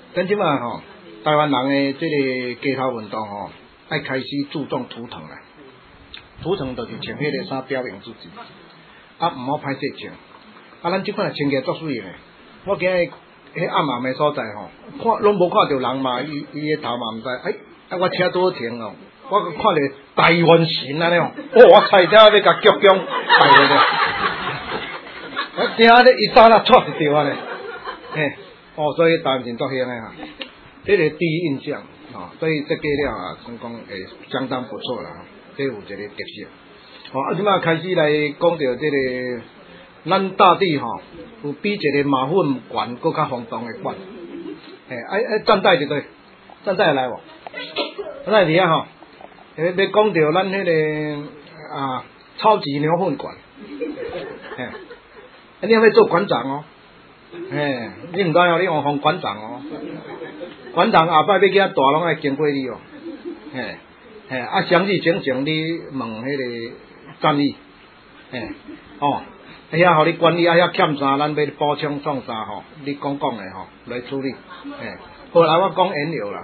咱即马吼，台湾人诶，即个街头运动吼，爱开始注重图腾啦。图腾就是穿迄个衫表明自己，啊，毋好歹势穿。啊，咱即款穿起来足水诶。我今日迄暗暗诶所在吼，看拢无看到人嘛，伊诶头嘛毋知，啊，我车拄好停哦，我看着台湾神安尼哦，我差点要甲鞠躬拜落去。我听咧伊早那错一条啊咧，嘿，所以台湾神足香诶哈，这个第一印象所以这个了啊，算讲会相当不错啦，这有一个特色。啊，即马开始来讲到这个，咱大地有比一个马粪馆更较轰动的馆，站台一对，站台来无？站台伫遐要讲到咱迄个超级牛粪馆，你要做馆长哦，你唔知哦，你用当馆长哦，馆长下摆要去遐大拢爱经过你哦，详细情形你问迄个战役，遐互你管理，遐欠啥，咱要补充创啥你讲诶来处理，后来我讲燃料啦，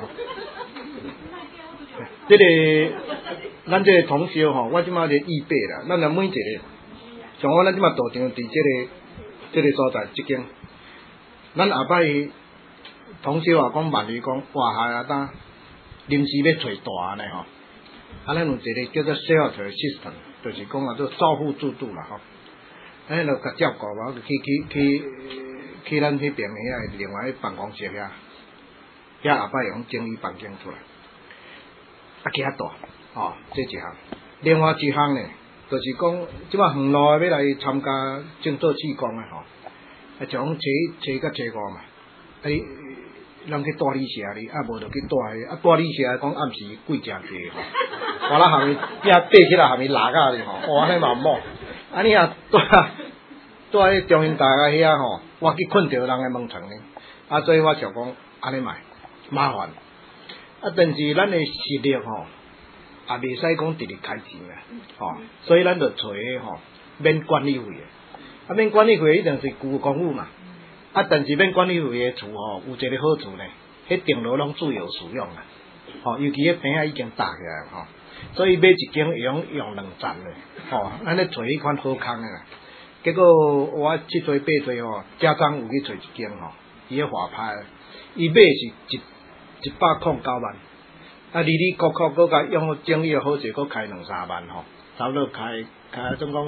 这个咱这个通宵我即马就预备啦，咱就每一个，像我咱即马道场伫这个所在，即间，咱下摆通宵讲万里讲哇下当临时要找大安尼咱有一个叫做 shelter system， 就是讲做照护制度啦就甲照顾我去咱迄边遐另外办公室遐下摆用整理房间出来，去遐大这一项。另外一项呢，就是讲即马远路要来参加种做志工的像初甲初五嘛，人去大理社哩，无就去大理社讲暗时贵诚济完了下面遐爬起来下面拉架哩安尼嘛冇，你若住喺中兴大学遐我去困着人嘅门床呢，所以我想讲安尼买麻烦，但是咱嘅实力也袂使讲直直开钱所以咱就找个免管理费嘅，免管理费一定是旧公寓嘛，但是免管理费嘅厝有一个好处呢，迄电脑拢自由使用尤其迄边已经搭起来所以买一间会用2站的咱咧找迄款好康的啦。结果我七岁八岁家长有去找一间伊咧华派，伊买是109万，里国搁甲用整理好势，搁开2-3万差不多开总共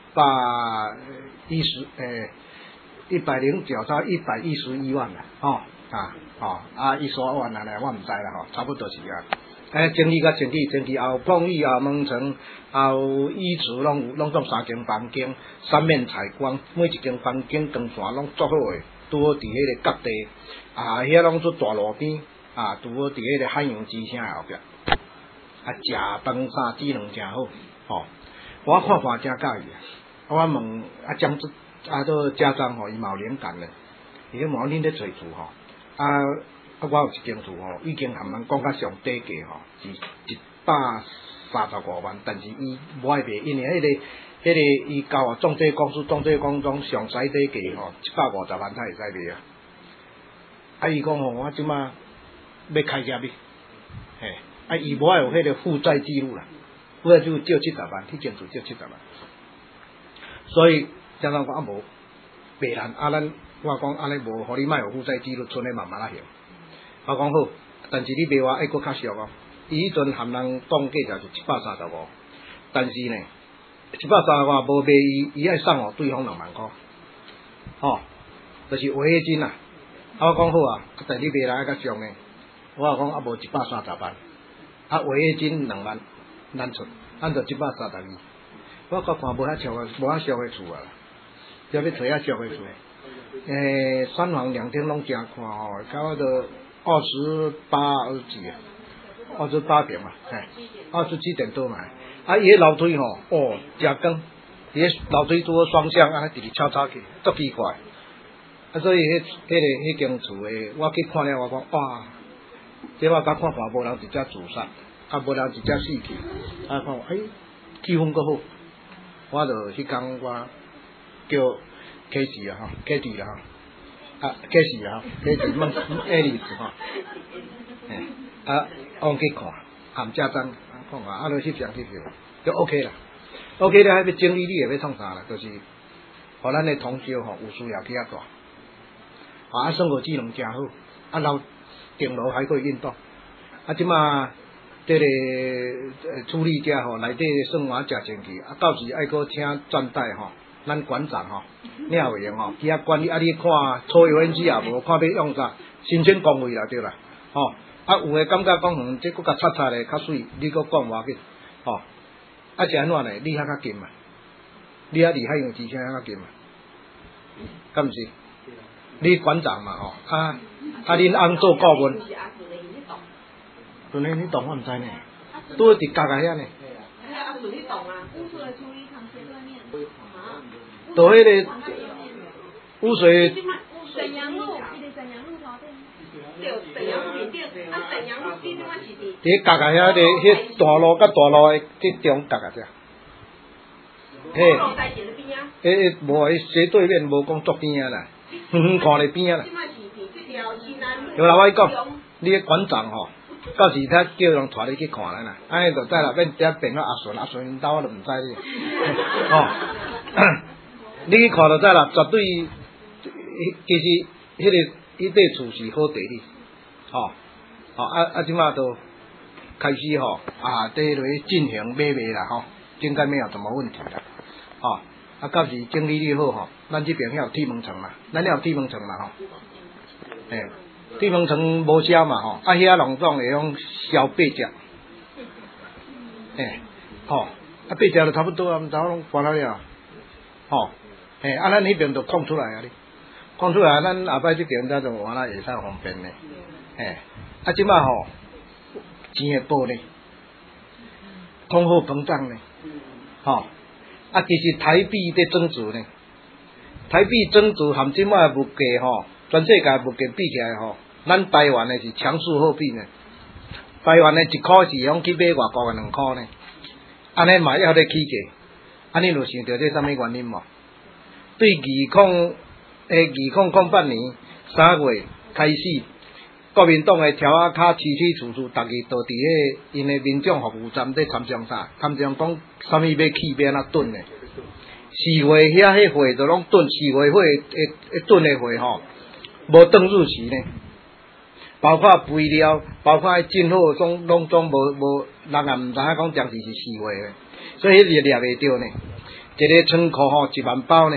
109差111万啦130万安尼我毋知啦差不多是整理甲整理后碰椅后门床后衣橱拢总3间房间，三面采光，每一间房间光线拢足好诶，拄好伫迄个角地遐拢做大路边拄好伫迄个海洋之声后壁食饭啥质量诚好我看真介意我问做家长伊嘛有灵感咧，伊咧问恁咧找厝我有一间厝已经含人讲较上底价是135万，但是伊无爱卖，因为迄个伊交中介公司上西底价150万他会使卖伊讲我即马要开业伊无爱有迄个负债记录啦，负债记录借70万，迄间厝借70万，所以家长讲无卖咱我讲安尼无，互你莫有负债记录，剩咧慢慢行。我讲好，但是你卖我搁较俗伊迄阵含人讲价就是135，但是呢135无卖伊爱送对方2万块，就是违约金啦。我讲好但你卖人较俗呢，我讲无130万，违约金2万，咱出，咱就132。我看无遐俗诶厝要找遐俗诶厝。3房2厅拢正看差不多28平嘛，27点多嘛。伊迄楼梯真高，伊迄楼梯拄好双向直直抄去，足奇怪。所以迄间厝我去看了，我讲哇，这我甲看无人直接自杀，无人直接死去。看气氛阁好，我就迄天我叫启智啦假是啊，假是问例子吼，往去看，含家长看看，就翕相就 OK 啦。OK 了，要整理你也要创啥啦？就是，互咱的同修吼有需要去遐大，生活技能真好，然定楼还可以运动，即马这个处理者吼内底算话食清气，到时爱搁请专带吼，咱馆长吼，廖伟吼去遐管理，你看抽油烟机也无，看要用啥，申请工位啦对啦，吼，有诶感觉讲这搁甲擦擦咧较水，你搁讲话紧，吼。是安怎呢？你遐较近嘛？你遐厉害用之前遐较近嘛？敢毋是？你馆长嘛吼，恁翁做顾问。顺利你懂我毋知呢，都伫家家遐呢。到迄个污水。沈阳路，沈阳路头伫家家遐个迄大路甲大路的即中家家遮。无迄斜对面无讲足边啊啦，远看咧边啊啦。有啦，我讲，你个馆长吼，到时他叫人带你去看咧啦，安尼就知啦，免遮变到阿顺因兜我都毋知你。哦，你去看就知啦，绝对，其实迄块厝是好地理，即马都开始底落进行买卖啦吼，应该没有什么问题啦，到时整理好吼，咱这边还有铁门层啦，咱还有铁门层啦吼，铁门层无烧嘛吼，遐农庄会用烧8只，8只就差不多啊，毋知我拢搬到了，咱迄边就空出来啊哩。讲出来，咱后摆这边咱就原来会使方便呢。即马吼钱会报呢，通货膨胀呢，其实台币在增值呢，台币增值含即马物价吼，全世界物价比起来吼，咱台湾的是强势货币呢。台湾的1块是用去买外国的2块呢，安尼嘛要咧起价，安尼就想到这什么原因嘛？对2008年3月开始，国民党的条仔卡区处处，大家都伫迄因的民众服务站在参详啥，参详讲啥物要起要安怎炖的。4月迄货就拢炖，4月货会炖的货吼，无登入期呢。包括肥料，包括进货拢总无，人也毋知影讲当时是4月的，所以迄日掠袂着呢。一个仓库吼1万包呢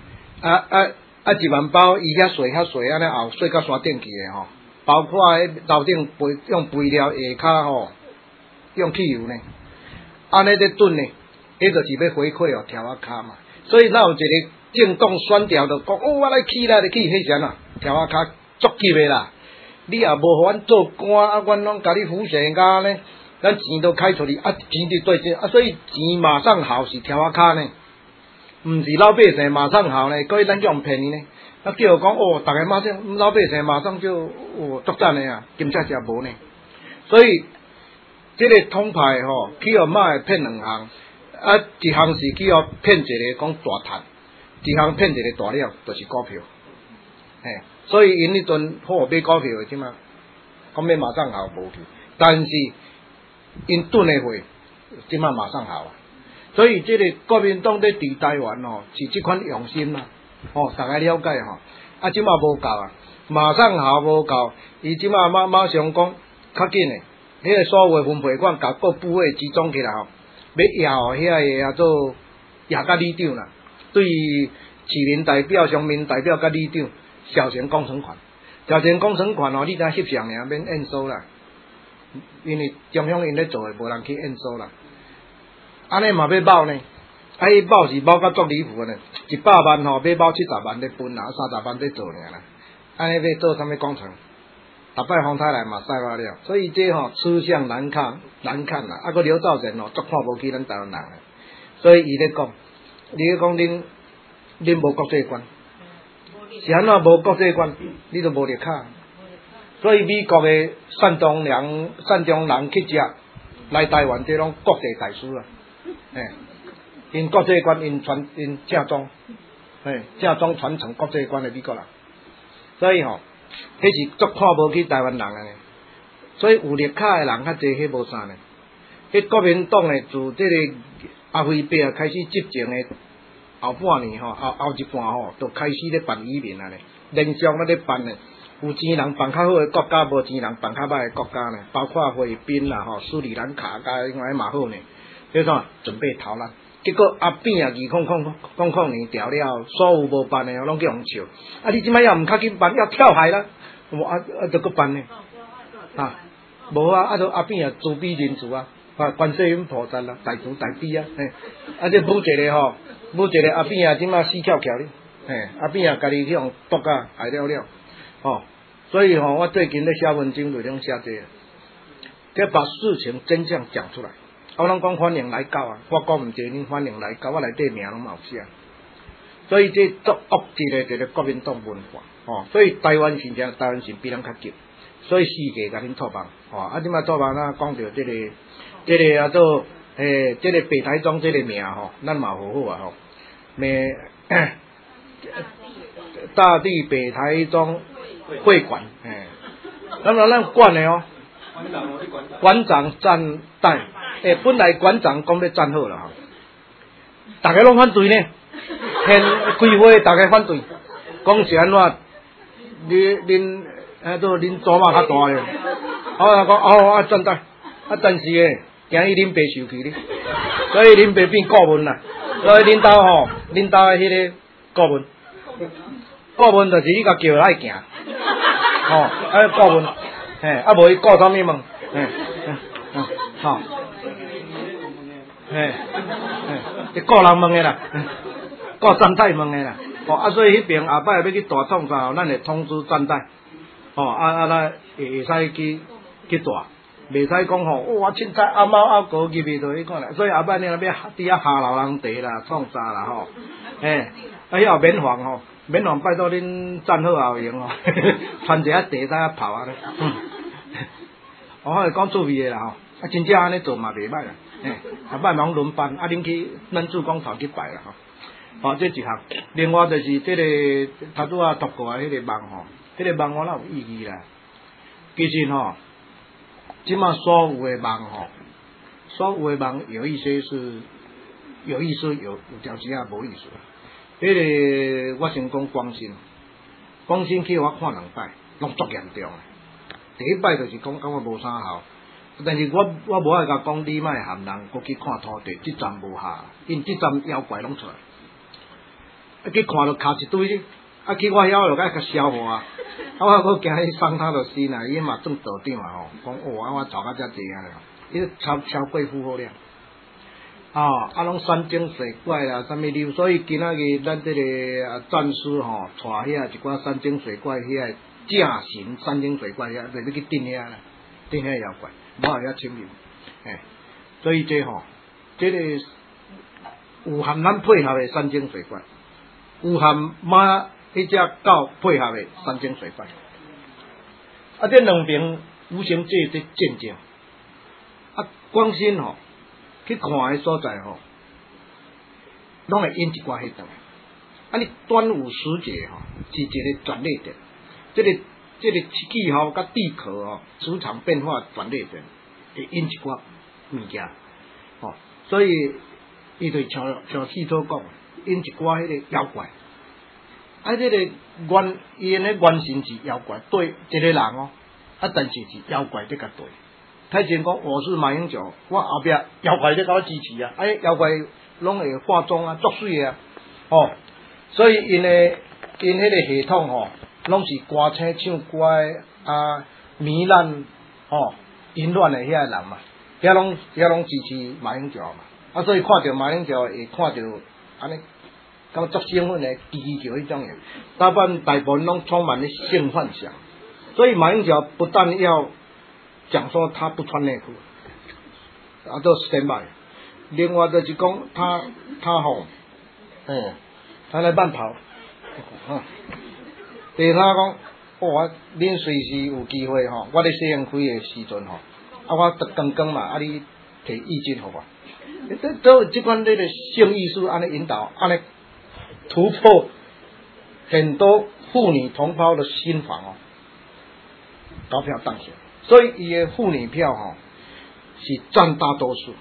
，1万包，伊遐细安尼后细到山顶去的吼，包括迄楼顶用肥料，下骹吼用汽油呢，安尼在炖呢，迄就是要回馈条仔卡嘛。所以哪有一个政党选调就讲，我来起，迄啥啦，条仔卡足急的啦，你也无互阮做官，阮拢甲你扶持甲呢，咱钱都开出去，钱就对这，所以钱马上好是条仔卡呢。毋是老百姓马上好呢，所以咱叫人骗伊呢。叫讲大家马上老百姓马上就作战的啊，警察也无呢。所以这个通派吼，去互马会骗2项，一项是去互骗一个讲大赚，一项骗一个大了，就是股票。所以因迄阵好买股票的即嘛，讲要马上好无去，但是因囤的货即嘛马上好啊。所以这个国民党在伫台湾是这款用心啦，大家了解吼。即马无够啊，马上好无够，伊即马马上讲较紧的，迄个所有分配款甲各部会集中起来吼，要遐个做亚甲里长啦，对市民代表、乡民代表甲里长小型工程款，小型工程款你知翕相尔免验收啦，因为中央因咧做的，无人去验收啦。安尼嘛要包呢，伊包是包甲足离谱呢，100万买包70万咧分啦，30万咧做尔啦，安尼要做啥物工程？逐摆风台来嘛晒我了，所以这吃相难看啦，个刘兆成足看无起咱台湾人，所以伊咧讲，恁无国际观，是安怎无国际观？你都无入卡，所以美国的善中人去食来台湾，这拢国际大师啊。因国际观，因正宗，正宗传承国际观的美国人， 所以吼，迄是足看无起台湾人安尼。所以有绿卡诶人较济，迄无啥呢。迄国民党诶，自即个阿辉伯开始执政诶后半年吼，后一半吼，就开始咧办移民啊咧，连续咧办咧。有钱人办较好诶国家，无钱人办较歹诶国家呢，包括菲律宾啦、吼斯里兰卡甲另外嘛好呢。迄啥准备逃难，结果阿扁啊2000年调了，所有无办诶拢去互笑。啊，你即摆要毋较紧办，要跳海啦，就搁办呢。啊，无啊，就阿扁啊自比人主啊，观世音菩萨啦，大慈大悲啊，嘿，啊这武一个吼，武一个阿扁啊，即摆死翘翘哩，嘿，阿扁啊家己去互毒啊害了，哦，所以吼，我最近咧写文章就拢写这个，要把事情真相讲出来。我拢讲欢迎来教啊，我讲毋对，恁欢迎来教，我内底名拢有写。所以这足恶质的一个国民党文化，哦，所以台湾是比咱较急。所以世界甲恁托梦，吼，啊，即摆托梦啊，讲到这个啊做，这个北台庄这个名吼，咱嘛好好啊吼，大地北台庄会馆，咱管的哦，馆长站代，本来馆长讲要站好啦吼，大家拢反对呢，现规划大家反对，讲是安怎，恁。都恁祖嘛较大咧，我讲真的，但是诶，惊伊恁爸受气咧，所以恁爸变顾问啦，所以恁兜诶迄个顾问就是你甲叫来行，吼，顾问，无伊顾啥物问，吼，是顾人问诶啦，顾站代问诶啦，所以迄边下摆要去大创啥，咱会通知站代。咱会使去大，袂使讲吼，哇，凊彩阿猫阿狗入去就去看啦。所以后摆你若要伫遐下老人地啦、创啥啦吼，遐免房吼，免房拜托恁站好后用吼，穿一下地在遐跑啊咧。我讲趣味诶啦吼，真正安尼做嘛袂歹啦，后摆忙轮班，恁去咱主讲头去拜啦吼。这一项，另外就是这个头拄读过迄个梦吼。迄个梦我哪有意义啦？其实吼，即马所有的梦吼，所有的梦有一些是有意思，有条时啊无意思。迄个我先讲光新去我看2摆，拢足严重诶。第一摆就是讲我无啥效，但是我无爱甲讲你莫含人，搁去看土地，即站无下，因即站妖怪拢出来，去看就卡一堆哩。去我遐就甲消化，我搁惊伊伤他就死啦，伊嘛做道长啊吼，讲我吵到遮济啊了，伊超贵妇好了，拢山精水怪啦，啥物溜，所以今仔日咱这个战士吼，带遐一寡山精水怪遐正神山精水怪遐，就要去镇遐啦，镇遐妖怪，无互遐侵入，所以这吼，这个有含咱配合的山精水怪，有含马。迄只狗配合的山精水怪，这两边无形界在战争，广新吼去看的所在吼，拢会引一寡迄顿。你端午时节吼是一个转捩点，这个气候甲地壳吼磁场变化转捩点，会引一寡物件，所以伊就像戏所讲，引一寡迄个妖怪。这个伊咧原神是妖怪，对一个人哦，但是是妖怪在甲对。太前讲我是马英九，我后壁妖怪在甲我支持啊，妖怪拢会化妆啊，作水啊，所以因迄个系统拢是歌星唱歌的糜烂淫乱的遐人嘛，遐拢支持马英九嘛，所以看到马英九会看到安尼。讲足兴奋的，叽叽叫迄种人，大部分拢充满了性幻想，所以马英九不但要讲说他不穿内裤，都 stand by， 另外就是讲他他来慢跑，第三讲，恁随时有机会我咧试用开的时阵我刚嘛，你提意见互我，都即款这个性艺术安尼引导，安尼。突破很多妇女同胞的心房哦，高票当选，所以伊的妇女票哦是占大多数，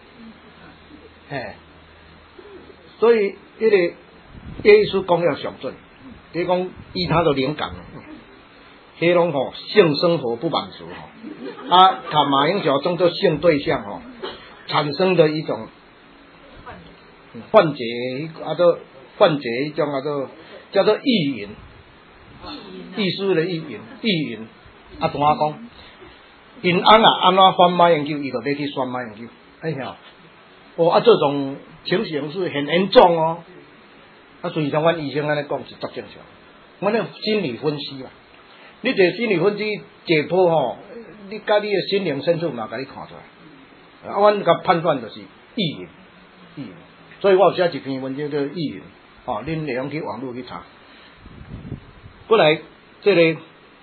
所以迄个叶医师讲了上准，你讲以他的灵感，迄种吼性生活不满足吼，看马英九当作性对象吼，产生的一种幻觉，幻觉一种叫做意淫，艺术的意淫，同我讲，因翁安怎选马英九，伊就要去选马英九，这种情形是很严重哦。所以像阮医生安尼讲是足正常，阮咧心理分析嘛，你这心理分析解剖吼，你甲你的心灵深处嘛，甲你看出来。阮甲判断就是意淫，所以我有写一篇文章叫意淫，恁会用去网络去查。过来，这个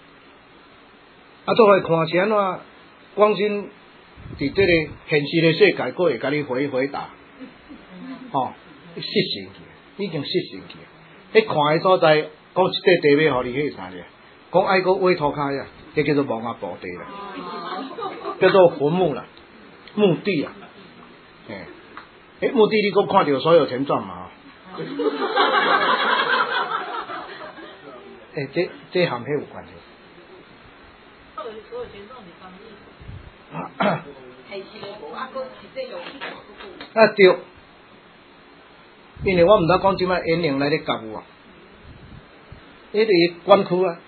做来看是安怎，光心伫这个现实的世界，佫会甲你回答，失神去，已经失神去。迄看的所在，讲一块地要互你迄啥咧？讲爱佫挖土骹呀，迄叫做墓啊墓地啦，叫做坟墓啦，墓地啊，墓地你佫看到所有权状嘛？这含迄有关系。所有权状是翻译。对，因为我毋知讲即摆演员来咧夹有啊，迄个管区啊。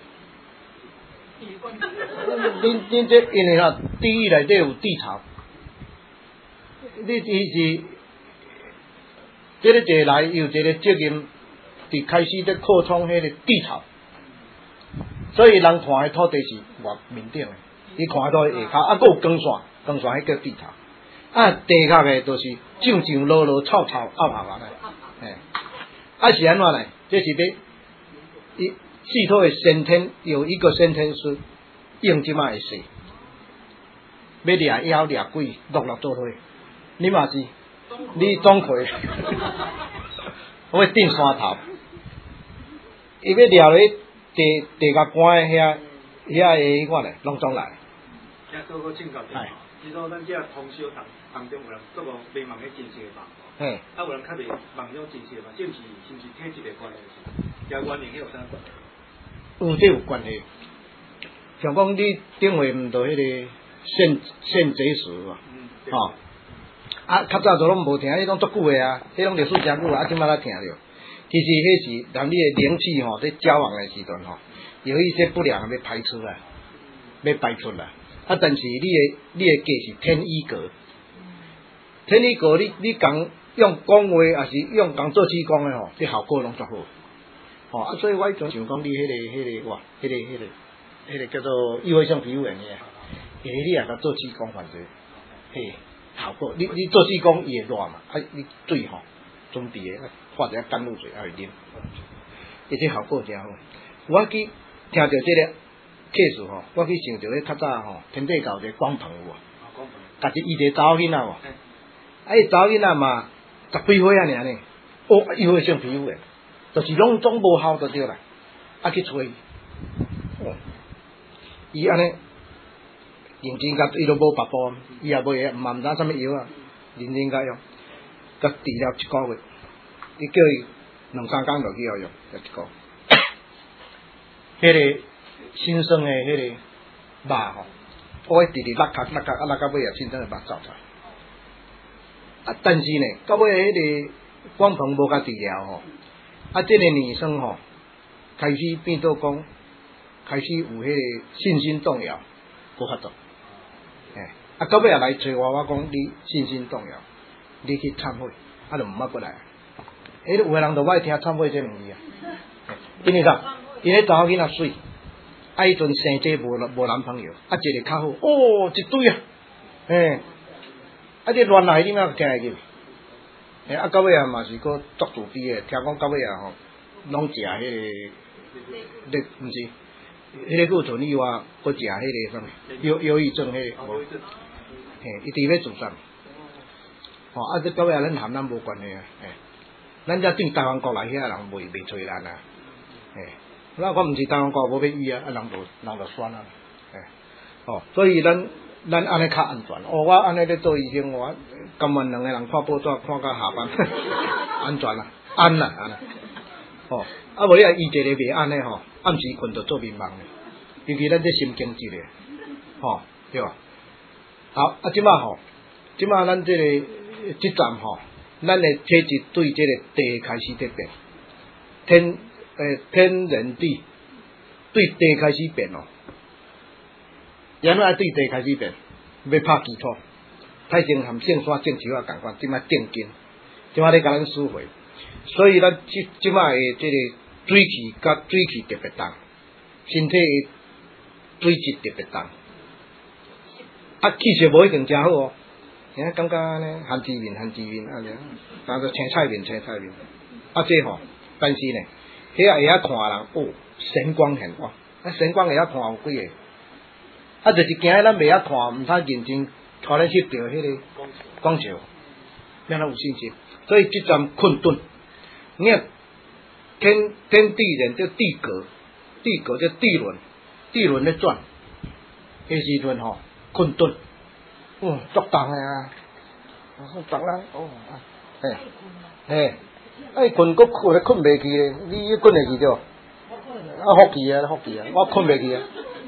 恁这因为地狱内底有地槽，你是这个坐来有一个责任，伫开始在扩充迄个地槽，所以人看的土地是外面顶的，伊看到下骹，佫有光线迄叫地槽，地壳的就是上落臭臭凹下来，是安怎呢？这是要系统的先天有一个先天师。用即摆的势，要掠妖掠鬼，陆做伙，你嘛是，你总会，我顶山头，伊要掠咧地甲关的遐个我咧，拢总来。 做个请教一下，其实咱这通宵当中有人做无迷茫的真实的梦，有人较袂梦中真实的梦，是毋是体质的关系？也原因有啥关系？ 这有关系。像讲你顶回毋着迄个肾结石嘛，较早就拢无听，迄种足久的啊，迄种历史真久啊，即摆才听着。其实迄是让你的灵气在交往的时阵有一些不良要排出来，但是你的格是天医格，天医格你讲用讲话，还是用讲做气功的这效果拢足好。所以我迄阵想讲你迄个叫做异位性皮肤炎的，你也甲做气功反正，效果你做气功伊会热嘛，你水准备的，化一下甘露水会啉，这效果真好。我去听到这个case我去想到咧较早天地教一个光鹏有无？家己伊一个查某囡仔伊查某囡仔嘛10几岁啊尔呢，异位性皮肤炎，就是拢总无效就对啦，去找伊。伊安尼认真甲伊都无别步，伊也无嘛毋知啥物药啊，认真甲用，甲治疗1个月，伊叫伊2、3工就去用1个。迄个新生的迄个肉我直直拉到尾啊，新生的肉走出来。但是呢，到尾迄个光鹏无甲治疗这个女生开始变做讲。开始有迄个信心动摇，无法度。到尾也来找我讲你信心动摇，你去忏悔，就毋捌过来。有个人就爱听忏悔这两字啊，因为啥？因为查某囡仔水，迄阵生这无男朋友，一个较好，一堆啊，这乱来你哪听会见？到尾啊嘛是个足自卑的，听讲到尾啊拢食迄个，毋是。迄个顾存以外，佫食迄个啥物忧郁症迄个，伊伫要自杀。这到尾咱含咱无关系啊，咱遮对台湾国内遐人袂找咱啊， 那我毋是台湾国无要医啊，人就酸啊，所以咱安尼较安全。我安尼咧做医生，我甘愿两个人看报纸看到下班，安全啦，安啦，安啦。无你啊医一个袂安尼暗时困着做眠梦咧，尤其咱这神经质咧，对吧？好，即摆咱这个站咱的体质对这个地开始在变，天然地对地开始变然后对地开始变，要拍基础，太阳含性山正树啊共款，即摆定根，即摆咧甲咱输回，所以咱即摆的这个水气甲水气特别重，身体的水质特别重，气色无一定真好现在感觉安尼寒枝面，当作青菜面，这但是呢，遐会晓看人神光现哇，神光会晓看有几个，就是惊咱袂晓看，毋通认真，互咱翕到迄个光照，让咱有信心。所以这站困顿，你看天地人叫地格叫地轮咧转，迄时阵困顿。足重啊！重啦，困袂去咧，你困会去着？福气啊，我困袂去啊。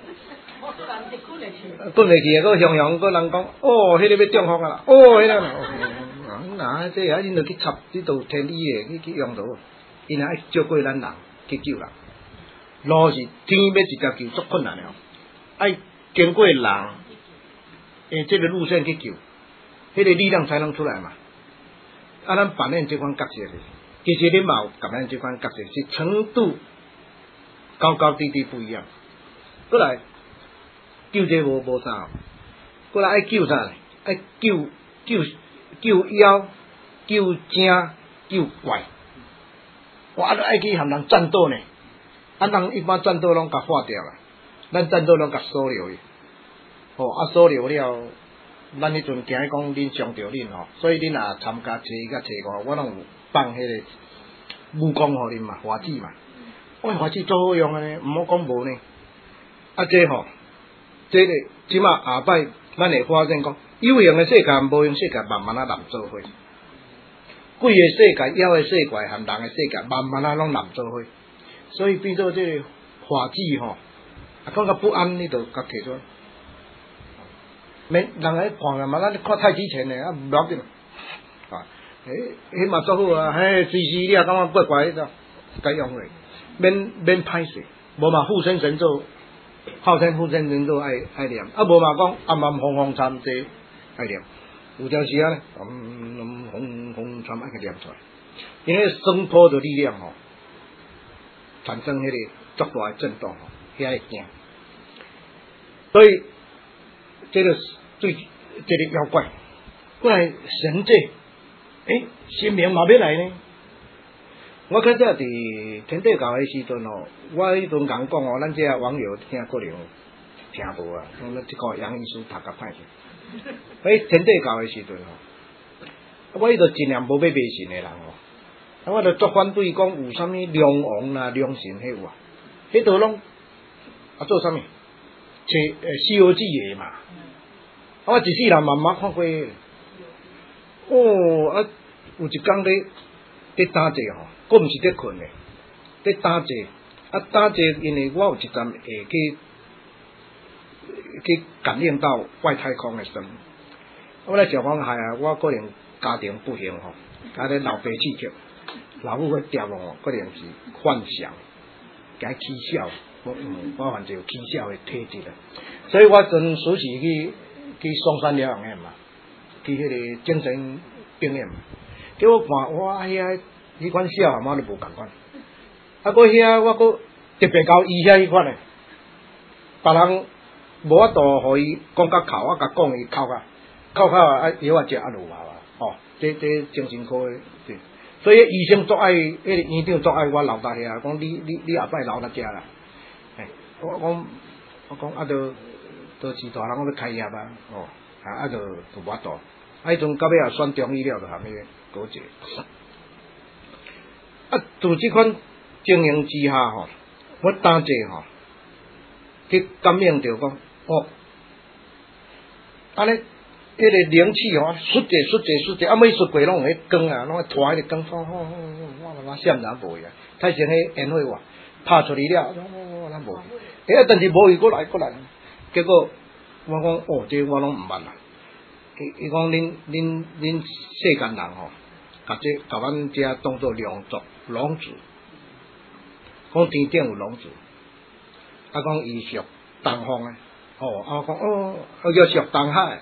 困袂去啊，佫雄佯，佫人讲，迄个要中风啊啦，迄个哪这啊，恁着去插这道天理的去用到，因爱照顾咱人去救人，路是天要直接救足困难的爱经过人。这个路线去救，迄个力量才能出来嘛。咱扮演这款角色，其实你嘛有扮演这款角色，是程度高低不一样。过来救这无啥，过来爱救啥？爱救妖、救精、救怪。我都爱去和人战斗呢。人一般战斗拢甲化掉啦，咱战斗拢甲收留去。所留了，咱迄阵惊讲恁伤着恁所以恁也参加初一甲初五，我拢有放迄个武功互恁嘛，花枝嘛。花枝做好用呢，毋好讲无呢。这个即马下摆咱会发现讲，有用的世界，无用世界，慢慢南做伙。鬼的世界、妖的世界、和人的世界，慢慢拢南做伙。所以变做这个花枝感觉不安，你就甲摕出来。免人来看嘛，咱看太极拳的唔要紧迄嘛做好啊，随时你也感觉怪怪的，该用的，免歹势，无嘛护身神咒，昊天护身神咒爱念，无嘛讲暗暗红红参这爱念，有条时啊咧，红红参爱去念出来，因为声波的力量产生迄个足大的震动遐会惊，所以。这个对这个妖怪，过来神界，神明嘛要来呢。我较早伫天地教的时阵我迄阵讲咱这网友听可能听无啊，咱这个杨医师读较歹去。天地教的时阵我迄阵尽量无要迷信的人我就足反对讲有啥物龙王啦、龙神迄有啊，迄都拢做啥物？西游记的嘛。我一世人慢慢看过，有一工咧打坐我毋是咧困咧，咧打坐，打坐，因为我有一站会去感应到外太空的声。我咧想讲我可能家庭不幸咧老爸气急，老母去调可能是幻想，加起笑，我反正有起笑的体质所以我阵时去嵩山疗养院嘛，去迄个精神病院嘛，叫我看遐迄款笑啊，嘛都无共款。搁遐我搁特别交医遐迄款诶，别人无法度互伊讲甲哭，我甲讲伊哭啊，药啊食有嘛这精神科诶，对，所以医生足爱，迄个院长足爱我留到遐，讲你下摆留到遮啦，我讲都是大人，我要开业啊，就无法度。迄阵到尾也选中医了，就含迄个高级。自这款经营之下我当者去感应着讲，安尼迄个灵气出者，每出过拢有迄光啊，拢会拖迄个光，我闪然无去啊。太像迄烟火哇，拍出去了，咱无去。但是无去，过来，结果我讲这我拢毋捌啦。伊讲恁世间人甲阮遮当作龙子，讲天顶有龙子，讲伊属东方诶，我讲叫属东海，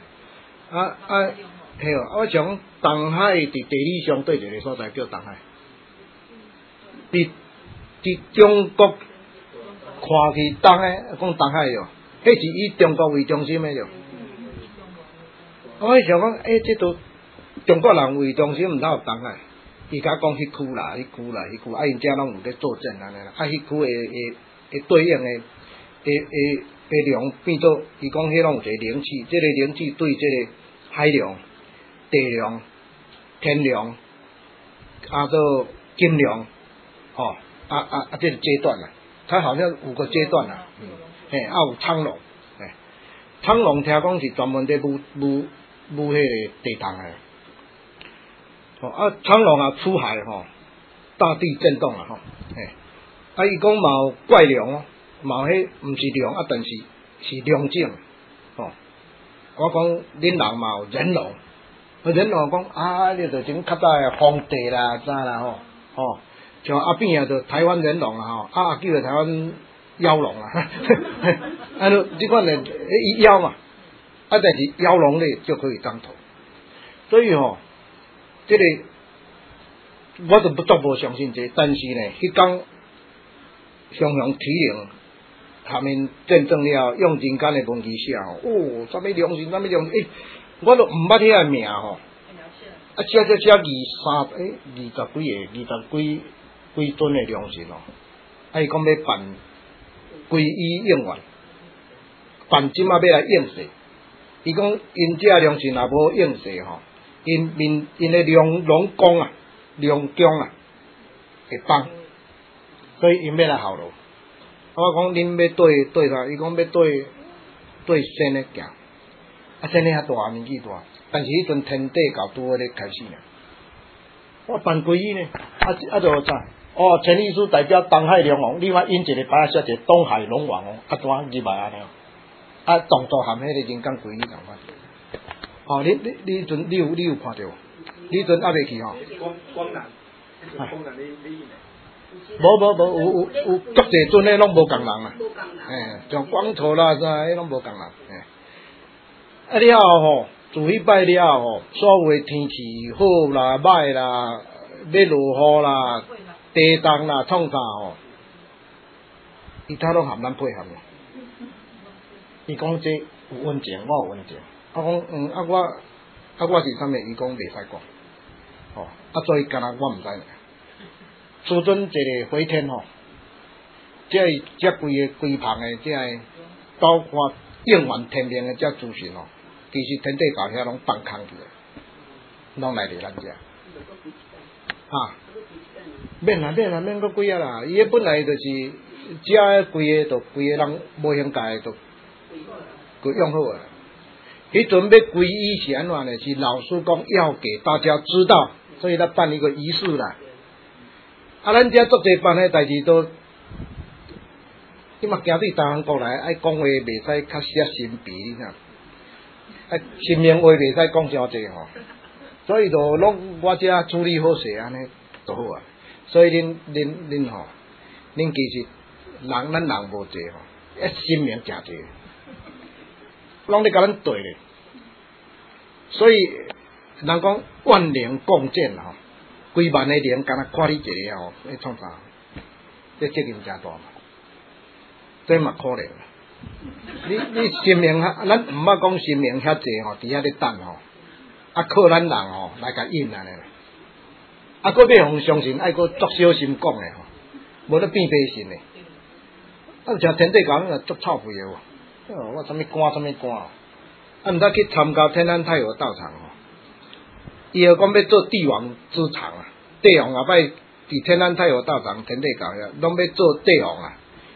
我想东海伫地理上对一个所在叫东海，伫中国看去东诶，讲东海哟，迄是以中国为中心诶哟。我想讲，这都中国人为中心，毋通有东海。伊甲讲迄区啦，因遮拢有咧作战安尼啦。迄区会对应诶量变做，伊讲迄拢有一个灵气，这个灵气对这个海量、地量、天量，做金量，这个阶段啦。它好像5个阶段啦。有苍龙，苍龙听讲是专门在舞迄个地堂诶。苍龙啊出海大地震动啊伊讲嘛有怪龙嘛迄毋是龙但是龙种我讲恁人嘛有人龙，人龙讲你就种较早诶皇帝啦啥啦像阿扁就台湾人龙啊阿舅就台湾妖龙啊即款诶妖嘛但是妖龙咧就可以当头，所以这个我都足无相信这，但是呢，迄天雄雄提灵，下面见证了用人间的文字写什么良心，我都毋捌遐个名写20几尊的良心伊讲要办皈依应愿，办即马要来应世，伊讲因这良心若无应世因的龙宫啊，龙宫会崩，所以因要来效劳。我讲恁要对啥？伊讲要对神咧行，神咧遐大年纪大，但是迄阵天地教拄好咧开始啊。我办皈依呢，就啥？陈律师代表东海龙王，另外印一个牌写一个东海龙王怎入来安尼？动作含迄个人间皈依共款。你阵你有看到？你阵未去光南，光南你印的。 无有足侪阵诶，拢无共人啊。像光头啦啥，迄拢无共人。了后自迄摆了后，所有诶天气好啦、歹啦、要落雨啦、地动啦、创啥伊他拢含咱配合啦。伊讲这有温情，我有温情。我讲我是啥物？伊讲袂使讲，所以干那我毋知呢。初阵一个回天这规旁的这包括应元天命的这诸神其实天地教遐拢放空去的，拢来伫咱遮。免个几啊啦，伊本来就是遮规个人无兴家就用好啊。迄阵要皈依是安怎呢？是老师讲要给大家知道，所以他办一个仪式啦。咱遮做侪办诶代志都，你嘛行对东方国来，爱讲话袂使较写神秘，你知？神明话袂使讲伤济所以就拢我遮处理好势安尼就好啊。所以恁其实咱人无济神明诚济。拢咧甲咱对咧，所以人讲万灵共振几万个灵敢若看你一个你创啥？这责任诚大嘛，这嘛可怜。你神明咱毋捌讲神明遐济伫遐咧等靠咱人来甲应安尼啦。搁要互相信，爱搁足小心讲诶无咧变迷信诶。像天地教足臭屁诶我什么官，毋知去参加天安太和道场伊又讲要做帝王之场帝王后摆伫天安太和道场天地教遐，拢要做帝王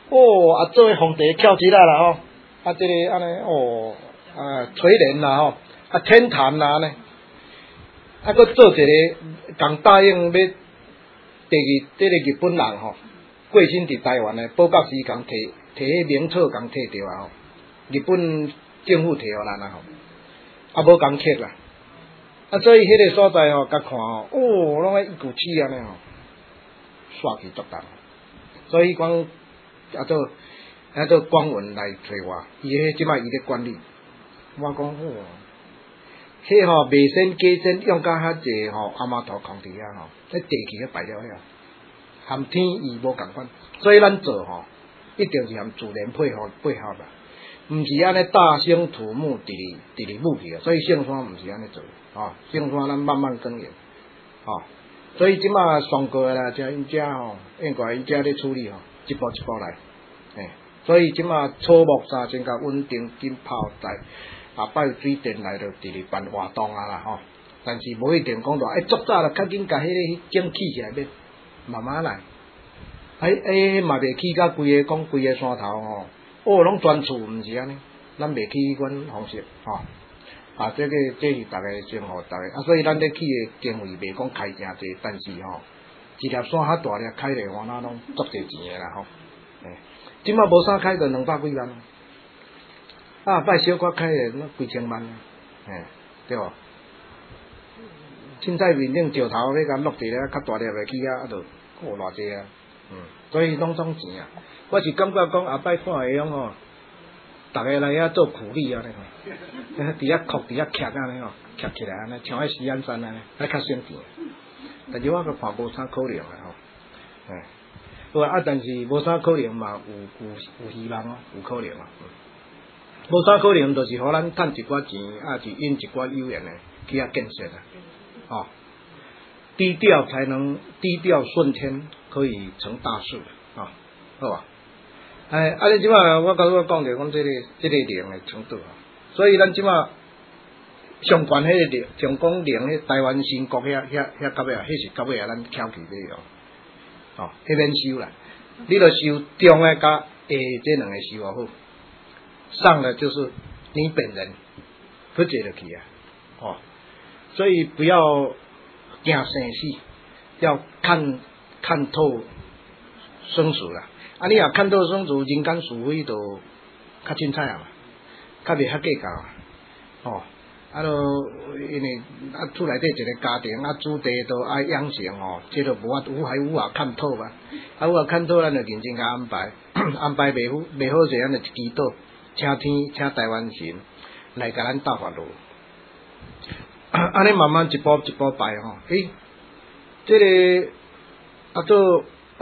啊，做皇帝翘起来啦吼，啊，这个安尼垂帘啦吼，啊，天坛啦呢，啊，佮做一个，共答应要这个日本人吼，过身伫台湾的保甲师共摕迄名册共摕着啊吼，日本政府摕互咱啊吼，啊无共克啦，啊，所以迄个所在吼，甲看吼，拢个一股气安尼吼，煞气足重，所以讲做官员来找我，伊迄即摆伊咧管理，我讲迄吼卖身假身用甲遐济吼阿妈头空伫遐吼，迄地气咧摆了遐，含天意无共款，所以咱做吼，一定是含自然配合啦，毋是安尼大兴土木伫咧舞去啊，所以圣山毋是安尼做，圣山咱慢慢耕耘，所以即摆上过啦，因遮吼，应该因遮咧处理吼，一步一步来，所以即摆草木三千甲稳定紧泡在。下摆水电来就直直办活动啊啦吼，但是无一定讲话，足早啦，较紧甲迄个整起起来免，慢慢来。嘛袂起甲规个山头吼，拢专厝毋是安尼，咱袂起迄款方式吼。这是大家生活大家，所以咱咧起的经费袂讲开诚济，但是吼，一粒山较大粒开咧换哪拢足济钱的啦吼。即摆无啥开就200几万。摆小可开的几千万，对无？凊彩面顶石头要甲落地咧，较大粒的起啊，就偌济啊，所以拢总钱啊。我是感觉讲后摆看会用吼，逐个来遐做苦力安尼吼，伫遐哭伫遐徛安尼吼，徛起来安尼，像迄石安山安尼，还较省钱。但是我个看无啥可能的吼，好啊，但是无啥可能嘛，有希望啊，有可能啊。无啥可能，就是互咱趁一寡钱，是引一寡有缘的去遐建设啊。低调才能低调顺天，可以成大事啊，好吧？你即摆我甲你讲着讲这个量的程度啊，所以咱即摆上悬迄个量，上讲量迄台湾新国遐到尾啊，迄是到尾啊，咱翘起买哦，迄免收啦，你著收中的甲下这两个收好。上的就是你本人，不接得起啊，所以不要惊生死，要看透生死啦。你若看透生死，人间是非就较凊彩啊嘛，较袂遐计较因为厝内底一个家庭主题都爱养成这都无法有海有啊看透嘛，有啊看透咱就认真甲安排，安排袂好势，咱就祈祷。请台湾神来甲咱搭法路，安尼慢慢一步一步摆吼。这个做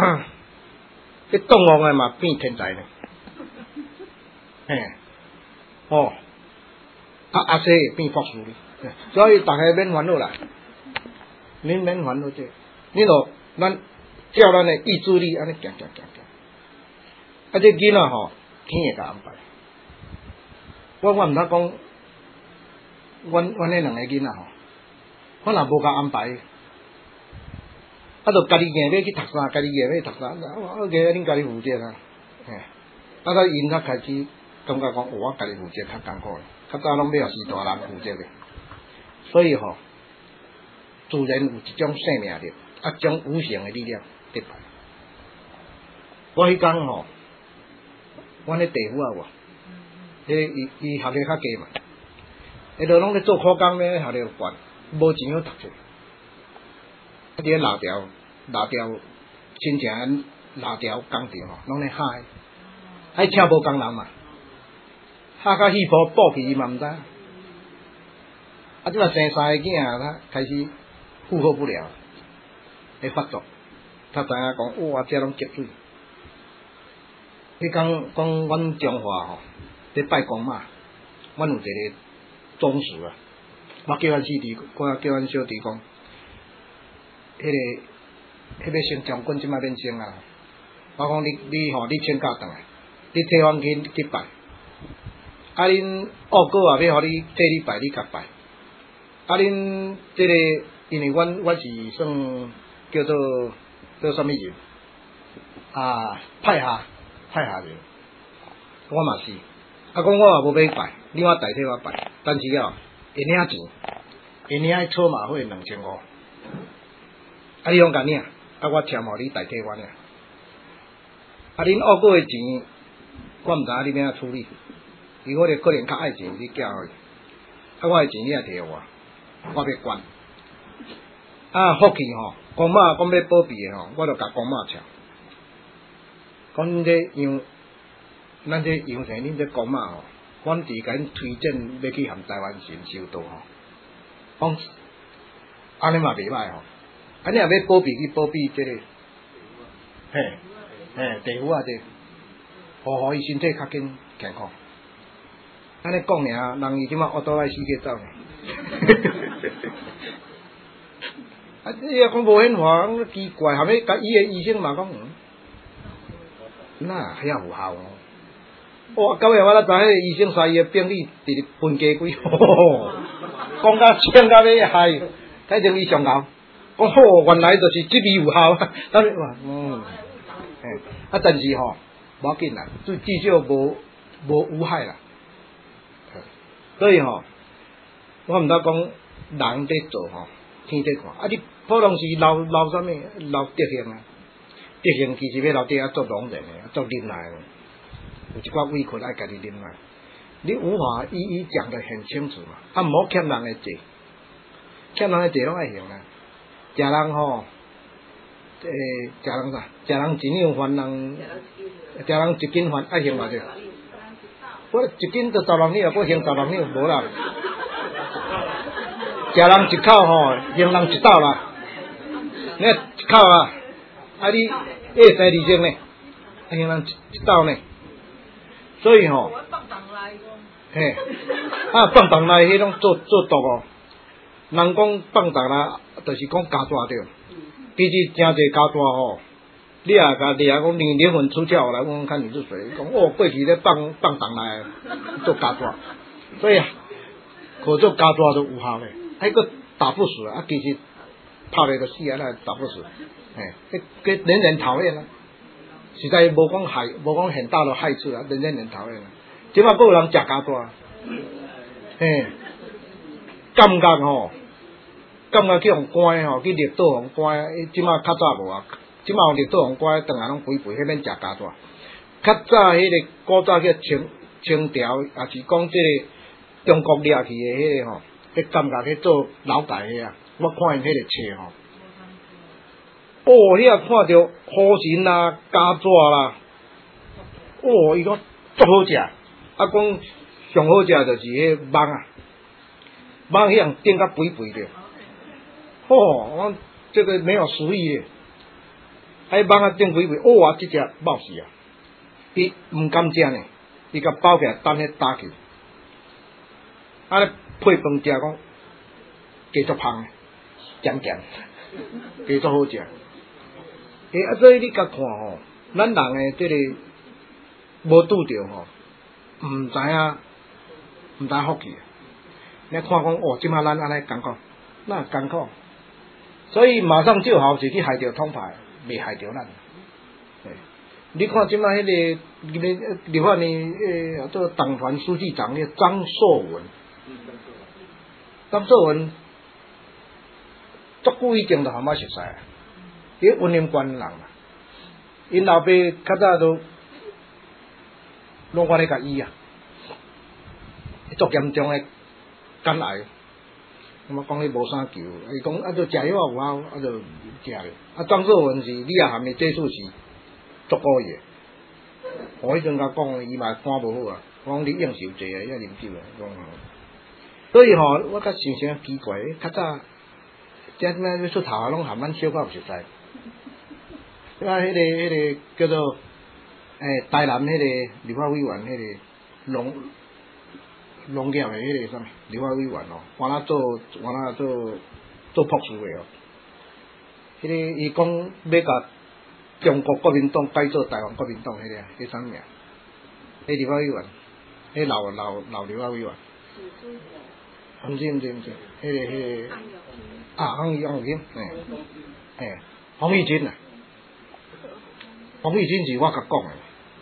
动王的嘛变天才呢，阿西变博士呢，所以大家免烦恼啦，恁免烦恼这，恁咯咱照咱的意志力安尼行，这囡仔吼，天会甲安排。我毋通讲，阮迄两个囡仔吼，我若无甲安排，就家己硬要去读啥，家己硬要去读啥，我个恁家己负责啊，到因才开始感觉讲，我家己负责较艰苦，较早拢要是大人负责的，所以吼，自然有一种生命力，种无形的力量得来。我迄天吼，阮迄地府啊伊学历较低嘛，就拢咧做苦工咧，学历又悬，无钱好读册，伫咧拉条，亲情拉条工地吼，拢咧嗨，请无工人嘛，哈甲戏婆布皮嘛毋知，即摆生3个囝，他开始负荷不了，会发作，他知影讲，哇，这拢积水。迄讲阮中华吼。咧拜公嘛，阮有一个宗祠啊，我叫阮小弟讲，迄个升将军即摆免升啊，我讲你请假倒来，你替阮去拜，恁二哥也要互你替你拜，你甲拜，恁这个因为我是算叫做啥物人派下太下去，我嘛是，啊，讲我也无要拜，你我代替我拜，但是哦，会领钱，会领草马会2500，啊，你用甲领，啊，我签互你代替我领，啊，恁恶过的钱，我毋知影你要安怎处理，伊可能较爱钱，你寄互伊，啊，我的钱你也摕互我，我要管，啊，福气吼，公妈讲要保庇的吼，我就甲公妈签。讲恁这杨，咱这杨城，恁这公妈吼，阮伫甲恁推荐要去含台湾神修道吼，讲安尼嘛袂歹吼，安尼也要保庇去保庇这个，地府啊这，互伊身体较健康。安尼讲尔，人伊即马恶倒来死个走呢。啊，你若讲无显化，奇怪，后尾甲伊个医生嘛讲。那遐有效哦！哇，到尾我才知迄个医生使伊个病理直直分家规，讲甲呛甲要害，睇成伊上头，讲好，原来就是即味有效，但是哇，啊，但是吼，无要紧啦，至少无有害啦。所以吼，我毋知讲人在做吼，天在看，啊，你普通是留啥物，留德行啊。德行其实要留底下做容忍的，做忍耐的，有一寡委屈爱家己忍耐。你无法一一讲得很清楚嘛，啊，毋好欠人的债，欠人的债拢爱还啦。食人吼，食人啥？食人一两饭人，食人一斤饭爱还偌济？我一斤就16两，我还16两无啦。食人一口吼，还人一斗啦。你一口啊，啊你。20呢，还人一斗呢，所以吼，嘿，啊放荡来迄种做毒哦，人讲放荡啦，就是讲加大着，其实真侪加大吼，你也甲掠讲灵魂出窍来，我看你是谁？讲哦，过去咧放荡来做加大，所以可做加大都有效咧，还个打不死啊，其实拍袂就死啊，那打不死。给人人讨厌啊！实在无讲害，无讲很大的害处啊，人人讨厌啊。即马有人食加大，感觉吼，感觉去互关吼，去绿岛互关，即马较早无啊，即马绿岛互关，当然拢肥肥，迄免食加大。较早迄个古早叫清朝，也是讲即个中国掠去的迄个吼，迄感觉去做老大迄啊，我看因迄个册吼。哦，你也看到虎神啦、加纸啦，哦，伊讲足好食，啊，讲上好食就是迄蠓啊，蠓迄样顶甲肥肥的，哦，我这个没有食欲的，迄蠓啊顶肥肥，哇，这只冒死啊，伊唔敢食呢，伊甲包起来等迄打去，啊，配饭食讲，加足芳，咸咸，加足好食。所以你甲看吼，咱人诶，即个无拄着吼，毋知影福气。你看讲哦，即马咱安尼艰苦，那艰苦，所以马上就好是去害着统派，未害着咱。你看即马迄个立法院做党团书记长迄张硕文，足久以前就含我熟悉。伊云林县人嘛，因老爸较早都拢我咧甲医啊，足严重诶肝癌，我讲伊无啥救，伊讲啊，就食药有效，啊就食咧。啊，张硕文是你也含的接触是足高诶，我迄阵甲讲，伊嘛肝无好啊，我讲你应酬济啊，要啉酒啊，讲所以吼，我较想想奇怪，较早即摆要出头啊，拢含咱小可有熟悉。啊，迄个叫做台南迄个立法委员，迄个农业的迄个啥立法委员哦，换他做博士的哦。迄个伊讲要甲中国国民党改做台湾国民党，迄个迄啥名？迄立法委员，迄老立法委员。毋是，迄个啊，洪友兴，洪义金啊。洪义金是我甲讲诶，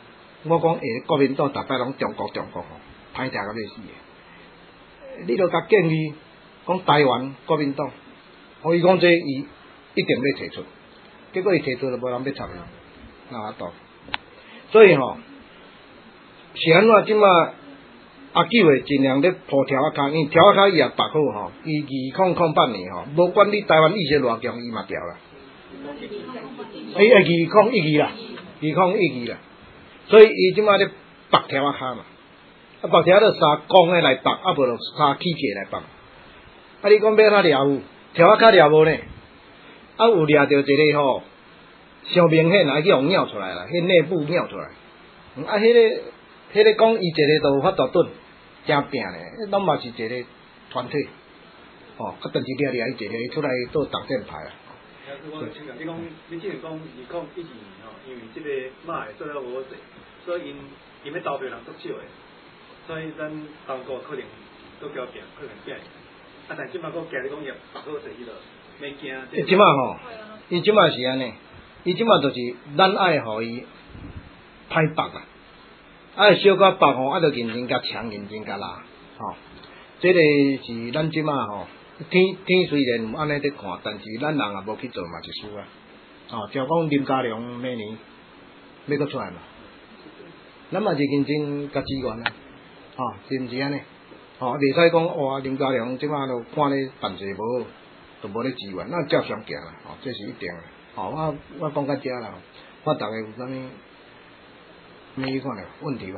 我讲国民党逐摆拢中国吼，歹听到要死诶。你著甲建议讲台湾国民党，伊讲这伊一定要提出，结果伊提出就无人要插伊，哪法度？所以吼，是安怎即马阿九诶尽量咧铺条仔骹，因为条仔骹伊也绑好吼，伊2008年吼，无管你台湾意识偌强，伊嘛调啦。2012啦，2012啦，所以伊即马咧绑条仔骹嘛，啊绑条仔三公诶来绑，啊无就三起节来绑。啊你讲要哪掠有？条仔骹掠无呢？啊有掠着一个吼，上明显啊，去互鸟出来啦，迄内部鸟出来。啊迄个讲伊一个都有法度盾，真拼咧，拢嘛是一个团体。哦，啊但是掠伊一个出来做挡箭牌啊。 我请教你讲，你之前讲2012年吼，因为即个马会做了无济，所以因要投票人足少诶，所以咱中国可能搁交拼，可能拼。啊，但即马搁加你讲也绑好势迄落，免惊。 即马吼，伊即马是安尼，伊即马就是咱爱互伊歹绑啦，爱小可绑吼，啊着认真甲强，认真甲拉，吼，这个是咱即马吼。天虽然安尼在看，但是咱人也无去做嘛是输啊。哦，就讲林佳龙明年要搁出来嘛，咱嘛是认真甲支援啊。哦，是毋是安尼？哦，袂使讲哇林佳龙即马都看咧办事无好，都无咧支援，那照常行啦。哦，这是一定的。哦，我讲到遮啦，我大概有啥物咩看咧问题无？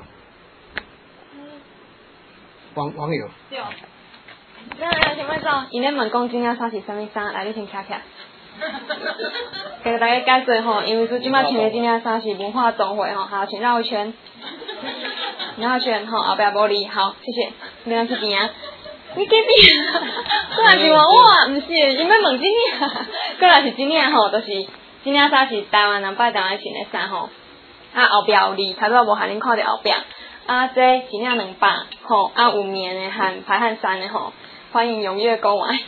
网友。 想问讲，伊咧问讲今仔衫是啥物衫，来你先徛徛。给大家解释吼，因为即摆穿的今仔衫是文化总会吼，好，请绕一圈，绕一圈吼，后壁无离，好，谢谢。你来去边啊？你隔壁，过来是问我啊，毋是，因要问今年，过来是今年吼，就是今仔衫是台湾人拜台湾穿的衫吼，啊后壁有离，头拄无互恁看着后壁，啊这今年200吼，啊有棉的和排汗衫的吼。欢迎踊跃购买。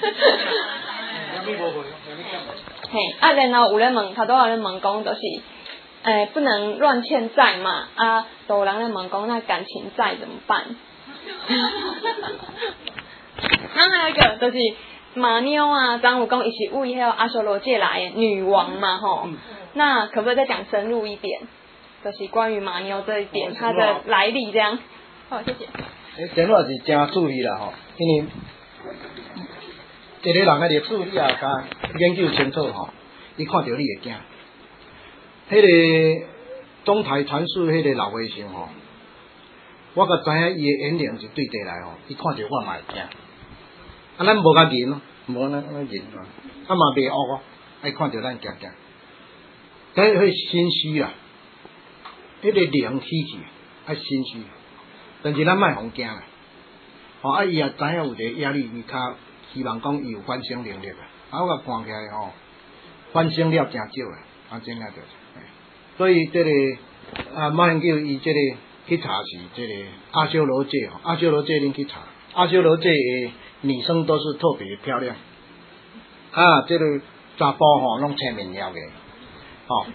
嘿，啊，然后有咧问，头拄有咧问讲，就是不能乱欠债嘛，啊，都有人咧问讲，那感情债怎么办？然后还有一个就是马妞啊，张武公一起为迄个阿修罗界来的女王嘛，吼，那可不可以再讲深入一点？就是关于马妞这一点，它的来历这样。好，谢谢。 电话是真注意啦吼，因为一个人的历史你也甲研究清楚吼，你看到你会惊。迄个中台传述迄个老和尚吼，我甲知影伊的言灵是对地来吼，伊看着我嘛会惊。啊，咱无甲认咯，无咱认啊，啊嘛袂恶哦，爱看着咱惊惊。但迄心虚啦，迄个灵起去，爱心虚。但是咱莫互惊啦，吼啊伊也知影有一个压力，伊较希望讲伊有反省能力啊。啊我甲看起来吼，反省了真少啦，啊真啊着。所以这个马英九伊这个去查是这个阿修罗界吼，阿修罗界恁去查，阿修罗界的女生都是特别漂亮，啊这个查甫吼拢青面了嘅，吼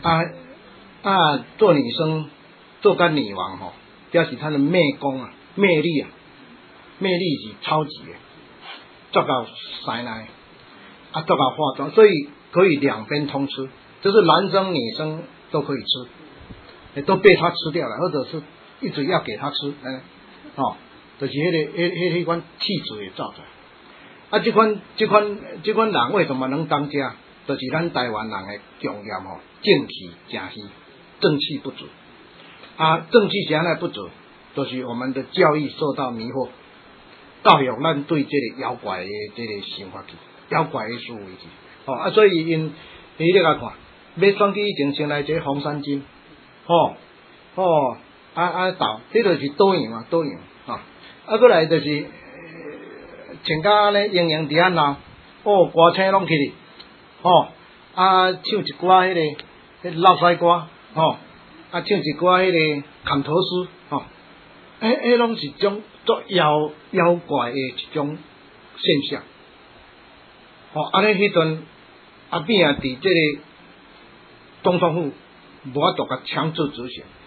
做女生做个女王吼。表示她的魅功啊，魅力是超级的，做到塞奶，啊做到化妆，所以可以两边通吃，就是男生女生都可以吃，都被他吃掉了，或者是一直要给他吃，就是迄款气质也造出来。啊，这款人为什么能当家？就是咱台湾人的强项吼，正气正虚，正气不足。啊，正气是安尼不足，就是我们的教育受到迷惑，教育咱对这个妖怪的这个想法去，妖怪的思维去，啊，所以因你来看，要选举以前先来这红衫巾，倒，这就是多样啊，多样啊，过来就是穿甲安尼盈盈伫安闹，歌星拢去哩，唱一寡迄个老西歌，唱一寡迄个砍头诗，迄拢是种做妖怪的一种现象。安尼迄阵阿扁啊，伫这个总统府无法度甲强制执行，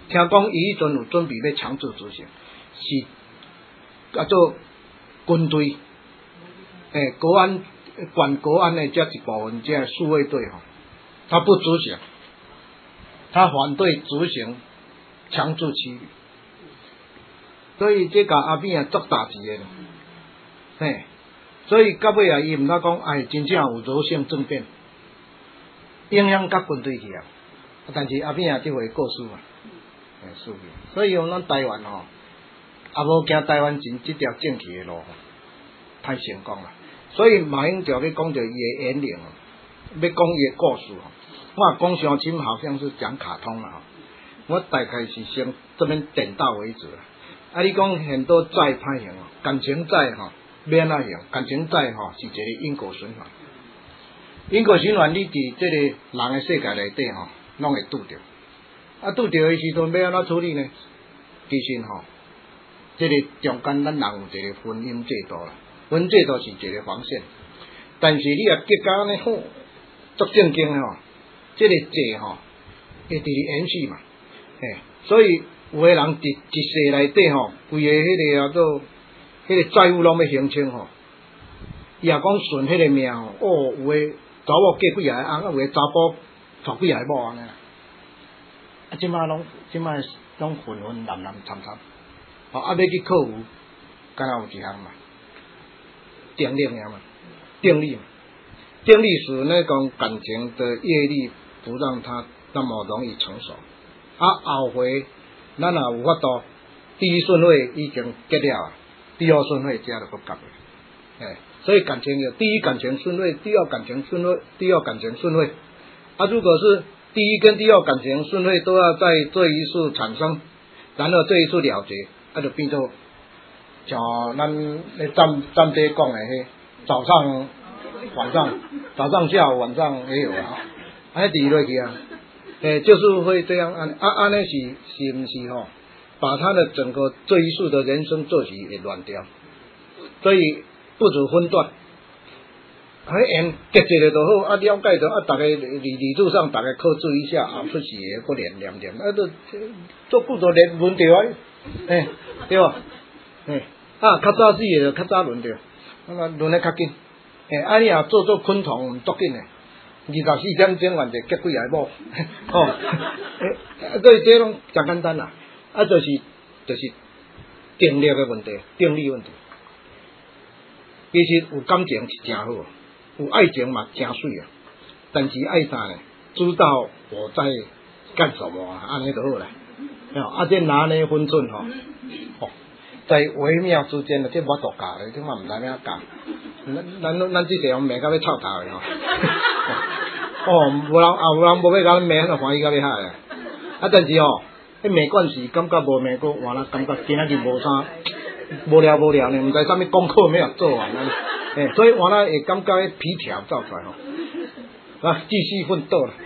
听讲伊迄阵有准备要强制执行，是叫做军队，国安管国安的这一部分这数位队吼，他不执行，他反对执行强制驱离，所以这甲阿扁足大事的，嘿，所以到尾啊，伊毋敢讲，真正有柔性政变，影响甲军队去啊，但是阿扁啊，这回过世嘛，输去，所以咱台湾吼，也无行台湾前这条正气的路，太成功了。所以马英九咧讲着伊的言论，要讲伊的故事吼，我讲伤深好像是讲卡通啦吼，我大概是先这边点到为止啦。你讲很多债歹用哦，感情债吼免啊用，感情债吼是一个因果循环。因果循环你伫这个人的世界内底吼，拢会拄着。拄着的时阵要安怎处理呢？其实吼，这个中间咱人有一个婚姻制度啦。婚姻制度是一个防线，但是你若结交安尼好，足正经的吼，这个债吼会直延续嘛，所以有个人伫一世内底吼，规个迄个叫做迄个债务拢要还清吼，伊也讲顺迄个命吼，有个查某嫁几下个翁，有个查甫娶几下个某安尼啦，即摆拢混混蓝蓝惨惨，要去考有，敢若有一项嘛。定力嘛，定力嘛，定力是那种感情的业力，不让它那么容易成熟。后回咱也有法度，第一顺位已经结了，第二顺位加了个夹的，所以感情有第一感情顺位，第二感情顺位，第二感情顺位。如果是第一跟第二感情顺位都要在这一次产生，然后这一次了结，就变作。像咱咧站地讲的迄早上、晚上、早上下午、晚上也有啊，安尼离落去啊，就是会这样安尼是毋是吼？把他的整个这一世的人生作息给乱掉，所以不止分段，缘结一个就好，了解着大家理智上大家克制一下，出事的个连，都做久就连轮着啊，对吧？较早死的就较早轮着，轮得较紧。你也做昆虫唔足紧的，24点钟完就结几下某，所以这拢真简单啦。就是定力的问题，定力问题。其实有感情是真好，有爱情嘛真水啊。但是爱啥呢？知道我在干什么，安尼就好啦。这拿捏分寸吼。在微妙之间这无度教的，这嘛唔知影教。咱这些骂到要臭头的吼。有人无要甲咱骂，就欢喜到要嗨啊。但是迄骂惯是感觉无骂过，完了感觉今仔日无啥无聊呢，唔知啥物功课没有做完啊。所以完了会感觉皮条走出来吼。继续奋斗啦，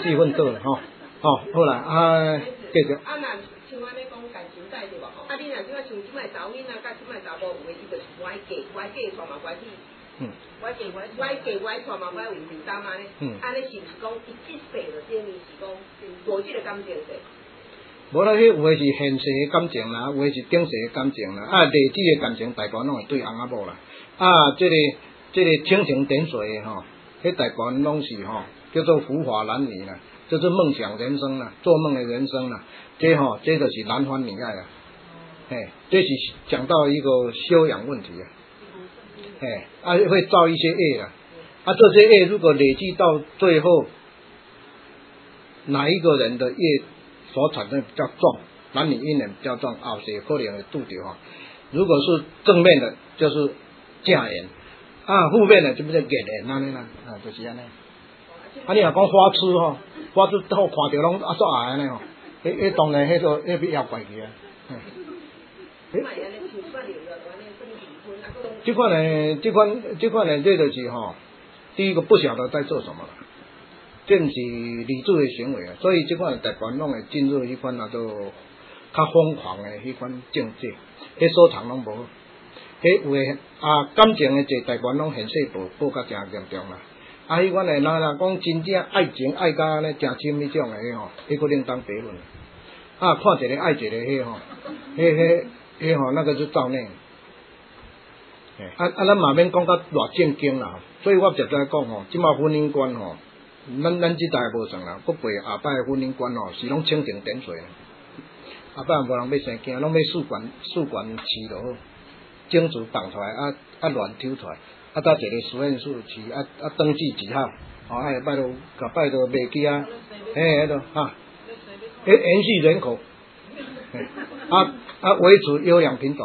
好啦，继续。 像安尼讲感情债对无？你若即摆像即摆查某囡仔甲即摆查某有诶，伊就是歪嫁娶嘛歪去，歪嫁娶嘛歪有承担安尼，安尼是毋是讲伊即世就等于是讲无即个感情债？ 无啦，迄有诶是现世诶感情啦，有诶是顶世诶感情啦，历史诶感情大部分拢会对翁仔某啦，这个蜻蜓点水诶吼，迄大部分拢是吼叫做浮华男女啦。就是梦想人生啦，做梦的人生啦，这就是男欢女爱啦，这是讲到一个修养问题啊，会造一些业啦，这些业如果累积到最后，哪一个人的业所产生比较重，男女姻缘比较重，后世可能会拄着哈。如果是正面的，就是正缘，负面的就变成逆缘安尼啦，就是安尼。你若讲花痴吼，花痴好看着拢作爱安尼吼，迄当然迄要妖怪去啊。这款呢，这就是吼，第一个不晓得在做什么，这是理智的行为啊。所以这款大部分拢会进入迄款叫做较疯狂的迄款境界，迄所长拢无。迄有诶感情的这大部分拢现世报较真严重啦。迄款诶，若讲真正爱情爱甲安尼诚深迄种诶吼，迄个另当别论。 啊，看一个爱一个，迄吼，迄吼，那个是造孽。咱嘛免讲到偌正经啦，所以我实在讲吼，即马婚姻观吼，咱即代无算啦，不过下摆婚姻观吼是拢蜻蜓点水，下摆无人要生囝，拢要试管饲就好，精子放出来，乱抽出来，搭一个实验室饲，登记记号，拜托卖去啊，迄个哈，延续人口，维持优良品种。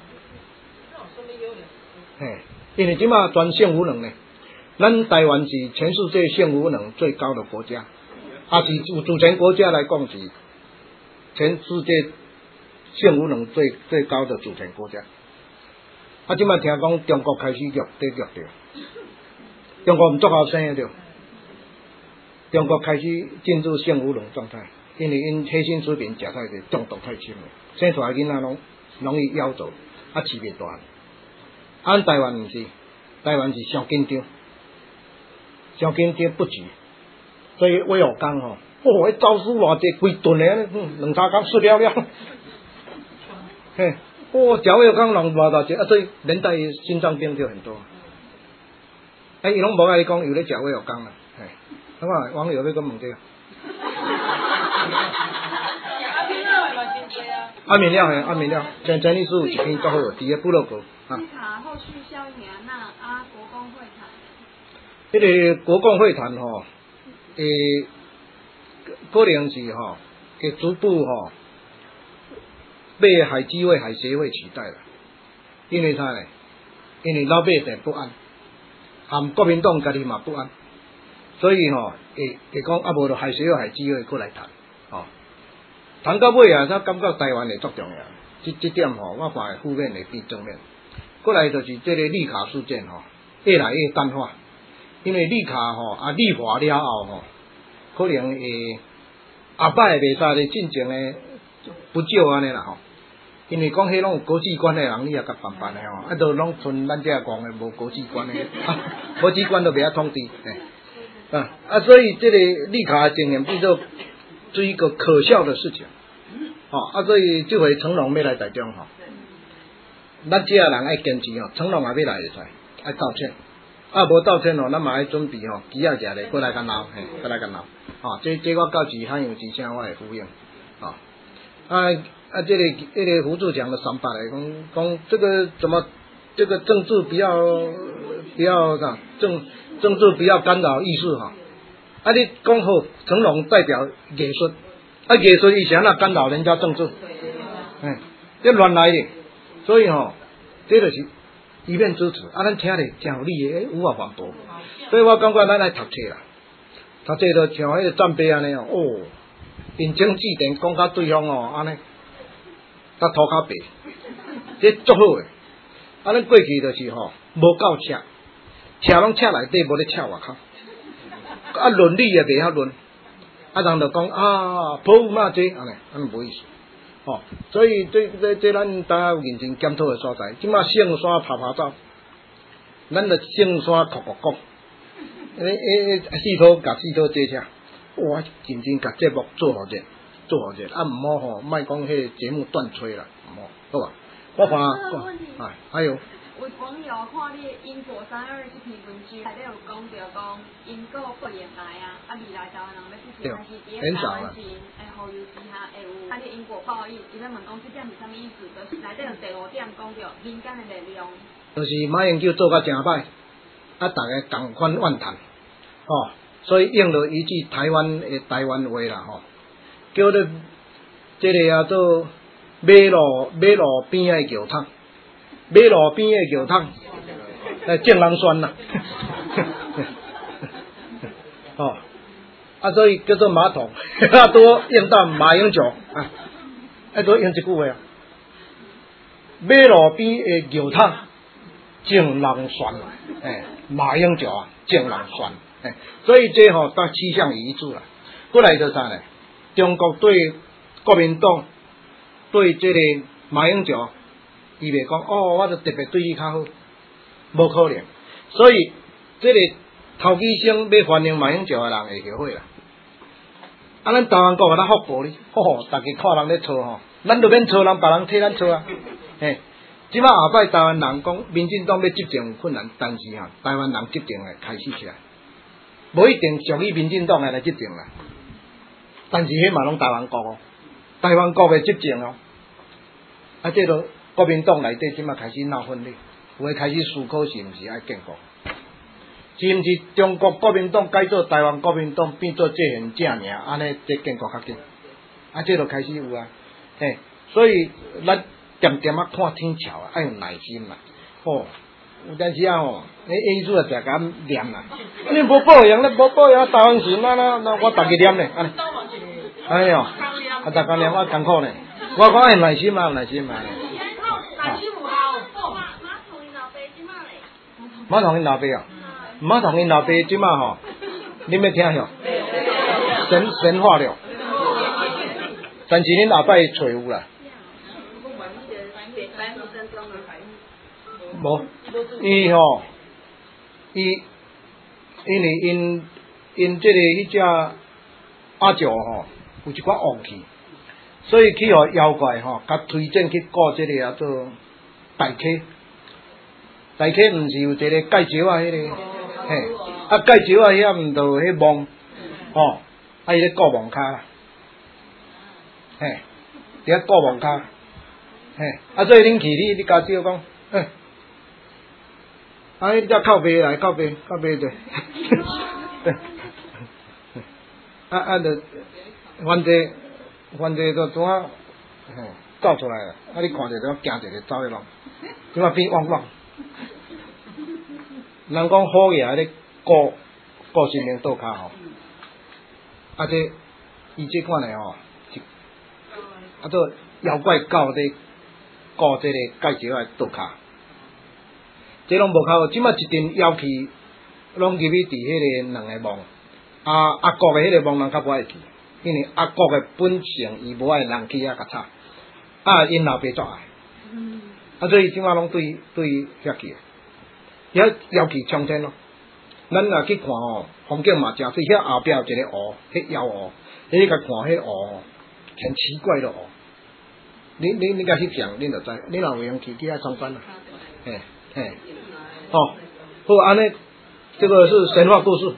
因为即马全性无能呢，咱台湾是全世界性无能最高的国家，是主权国家来讲是全世界性无能最高的主权国家。即马听讲中国开始虐着，中国唔足好生着，中国开始进入性无能状态，因为因黑心食品食太多，中毒太深了，生出来囡仔拢容易夭折，饲袂大。咱台湾毋是，台湾是上紧张不举，所以威尔刚吼，迄招数偌济，规顿诶，2、3工死了了，嘿，食威尔刚人偌大只，所以连带心脏病就很多。伊拢无爱讲，有咧食威尔刚啦，嘿，咁啊，网友要讲问题啊。安眠药，陈律师有一篇较好，伫个部落格啊。 后续效应那国共会谈。 迄个国共会谈吼，可能是吼，会逐步吼被海基会、海协会取代啦。因为啥呢？因为老百姓不安，含国民党家己嘛不安，所以吼会讲无就海协会、海基会过来谈，吼。谈到尾啊，咱感觉台湾会足重要，这点吼，我看负面会比正面。过来就是这个绿卡事件吼，越来越淡化，因为绿卡吼绿化了后吼，可能会下摆袂使咧进前咧不少安尼啦吼，因为讲迄拢有国际观的人，你也甲办的吼，都拢剩咱这讲的无国际观的，国际观都袂晓统治，所以这个绿卡的经验变做是一个可笑的事情，所以这回成龙要来台中吼。咱这人爱坚持吼，成龙也要来会使，爱道歉，无道歉吼，咱嘛爱准备吼，旗仔举咧，过来甲闹，过来甲闹，这我到时汉阳之声我会呼应，这个胡志强的3八来讲这个怎么这个政治不要啥政治不要干扰艺术哈，你讲好成龙代表艺术，艺术以前那干扰人家政治，这乱来的。所以吼，这就是一面之词，咱听咧真有理的，无法反驳。所以我感觉咱来读册啦，读册就像迄个战碑安尼哦，引经据典，讲甲对方哦安尼，甲涂骹白，这足好诶。咱过去就是吼，无够车拢车内底，无咧车外口，伦理也袂晓论，人就讲保护嘛这安尼无意思。所以这咱大家有认真检讨的所在。即马圣山拍走，咱就圣山哭，四土坐车，我认真甲节目做好者，唔好吼，莫讲迄个节目断吹啦，唔好，好吧？我看，还有。 有网友看你英国3·2这篇文章，内底有讲到讲英国不联来未来台湾人要支持还是伫台湾钱，互有其他会有，你英国报应，伊咧问讲这点是啥物意思？就是内底有第5点讲到民间的力量， 就是马英九做甲真歹，大家同款怨叹，所以用了一句台湾话啦，叫做这个做马路边的桥桶。马路边的桥桶，正人选啦，所以叫做马桶，多用到马英九，多用这句话啊。马路边的桥桶，正人选，马英九正人选，所以这吼都趋向于一致啦。过来就啥呢？中国对国民党对这个马英九。伊袂讲我就特别对伊较好，无可能。所以这个头期生要欢迎马英九的人会后悔啦。 啊，咱台湾国啊，咱福报哩，大家看人咧错吼，咱就免错人，别人替咱错啊。嘿，即摆后摆台湾人讲，民进党要执政有困难，但是吼，台湾人执政会开始起来，无一定属于民进党来执政啦。但是迄嘛拢台湾国哦，台湾国的执政哦，啊，这个国民党内底即摆开始闹分裂，有诶开始思考是毋是爱建国。是毋是中国国民党改做台湾国民党变做这现正名，安尼这建国较紧，啊，这就开始有啊，嘿，所以咱点点啊看天桥啊，爱有耐心啦，有阵时啊吼，意思啊就甲念啦，你无保养，你无保养台湾时，那我逐个念咧，安尼，哎哟，啊，逐个念我艰苦咧，我讲爱耐心啊，耐心啊。马桶因老爸啊。马桶因老爸即马吼，你要听吼，神话了，但是恁后摆找有啦，无，伊吼，因为因这个迄只阿舅吼，有一寡旺气，所以去互妖怪吼，甲推荐去告这个叫做大溪，大溪毋是有一个介绍啊，迄个。嘿，啊，介绍啊，遐毋着迄网，啊，伊咧顾网卡啦，嘿，伫遐顾网卡，嘿，啊，所以恁去你家少讲，啊，你只靠背来，靠背者，啊，就反正就怎啊，走出来啦，啊，你看着就惊一个走去咯，即摆变汪汪。人讲好爷咧顾性命倒骹吼，啊这伊这款诶吼，啊做妖怪狗咧顾这个介绍诶倒骹，这拢无靠，即摆一阵妖气拢入去伫迄个两个网，阿国诶迄个网人较无爱去，因为阿国诶本性伊无爱人去遐甲吵，啊因老爸作爱，啊所以即摆拢对遐去。遐妖气冲天咯，咱若去看吼，风景嘛真水，遐后壁有一个湖，迄妖湖，你甲看迄湖，很奇怪的湖。你甲翕相，恁就知，你若有闲去遐参观啦。嘿，好，安尼，这个是神话故事。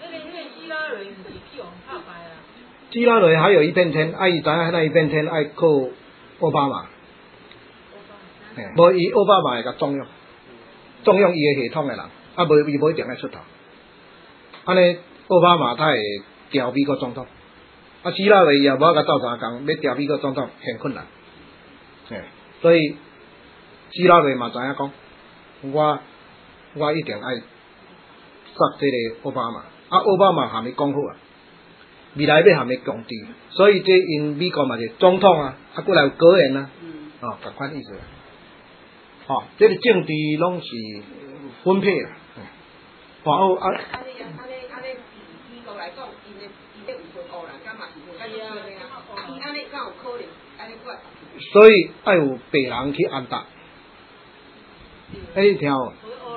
基拉雷还有一片天，伊知影那一片天爱靠奥巴马，无伊奥巴马会甲重用伊个系统诶人，啊无伊无一定爱出头。安尼奥巴马他会调美国总统，啊希拉里也无甲斗相共，要调美国总统很困难。所以希拉里嘛知影讲，我一定爱杀这个奥巴马，啊奥巴马还没讲好啊，未来要含伊共治，所以这因美国嘛是总统啊，啊过来有个人啊，同款意思。这个政治拢是分配啦，然后啊。美国来讲，伊咧有分黑人，敢嘛是分较少的啊？伊安尼敢有可能安尼管？所以爱有白人去安搭，你听有？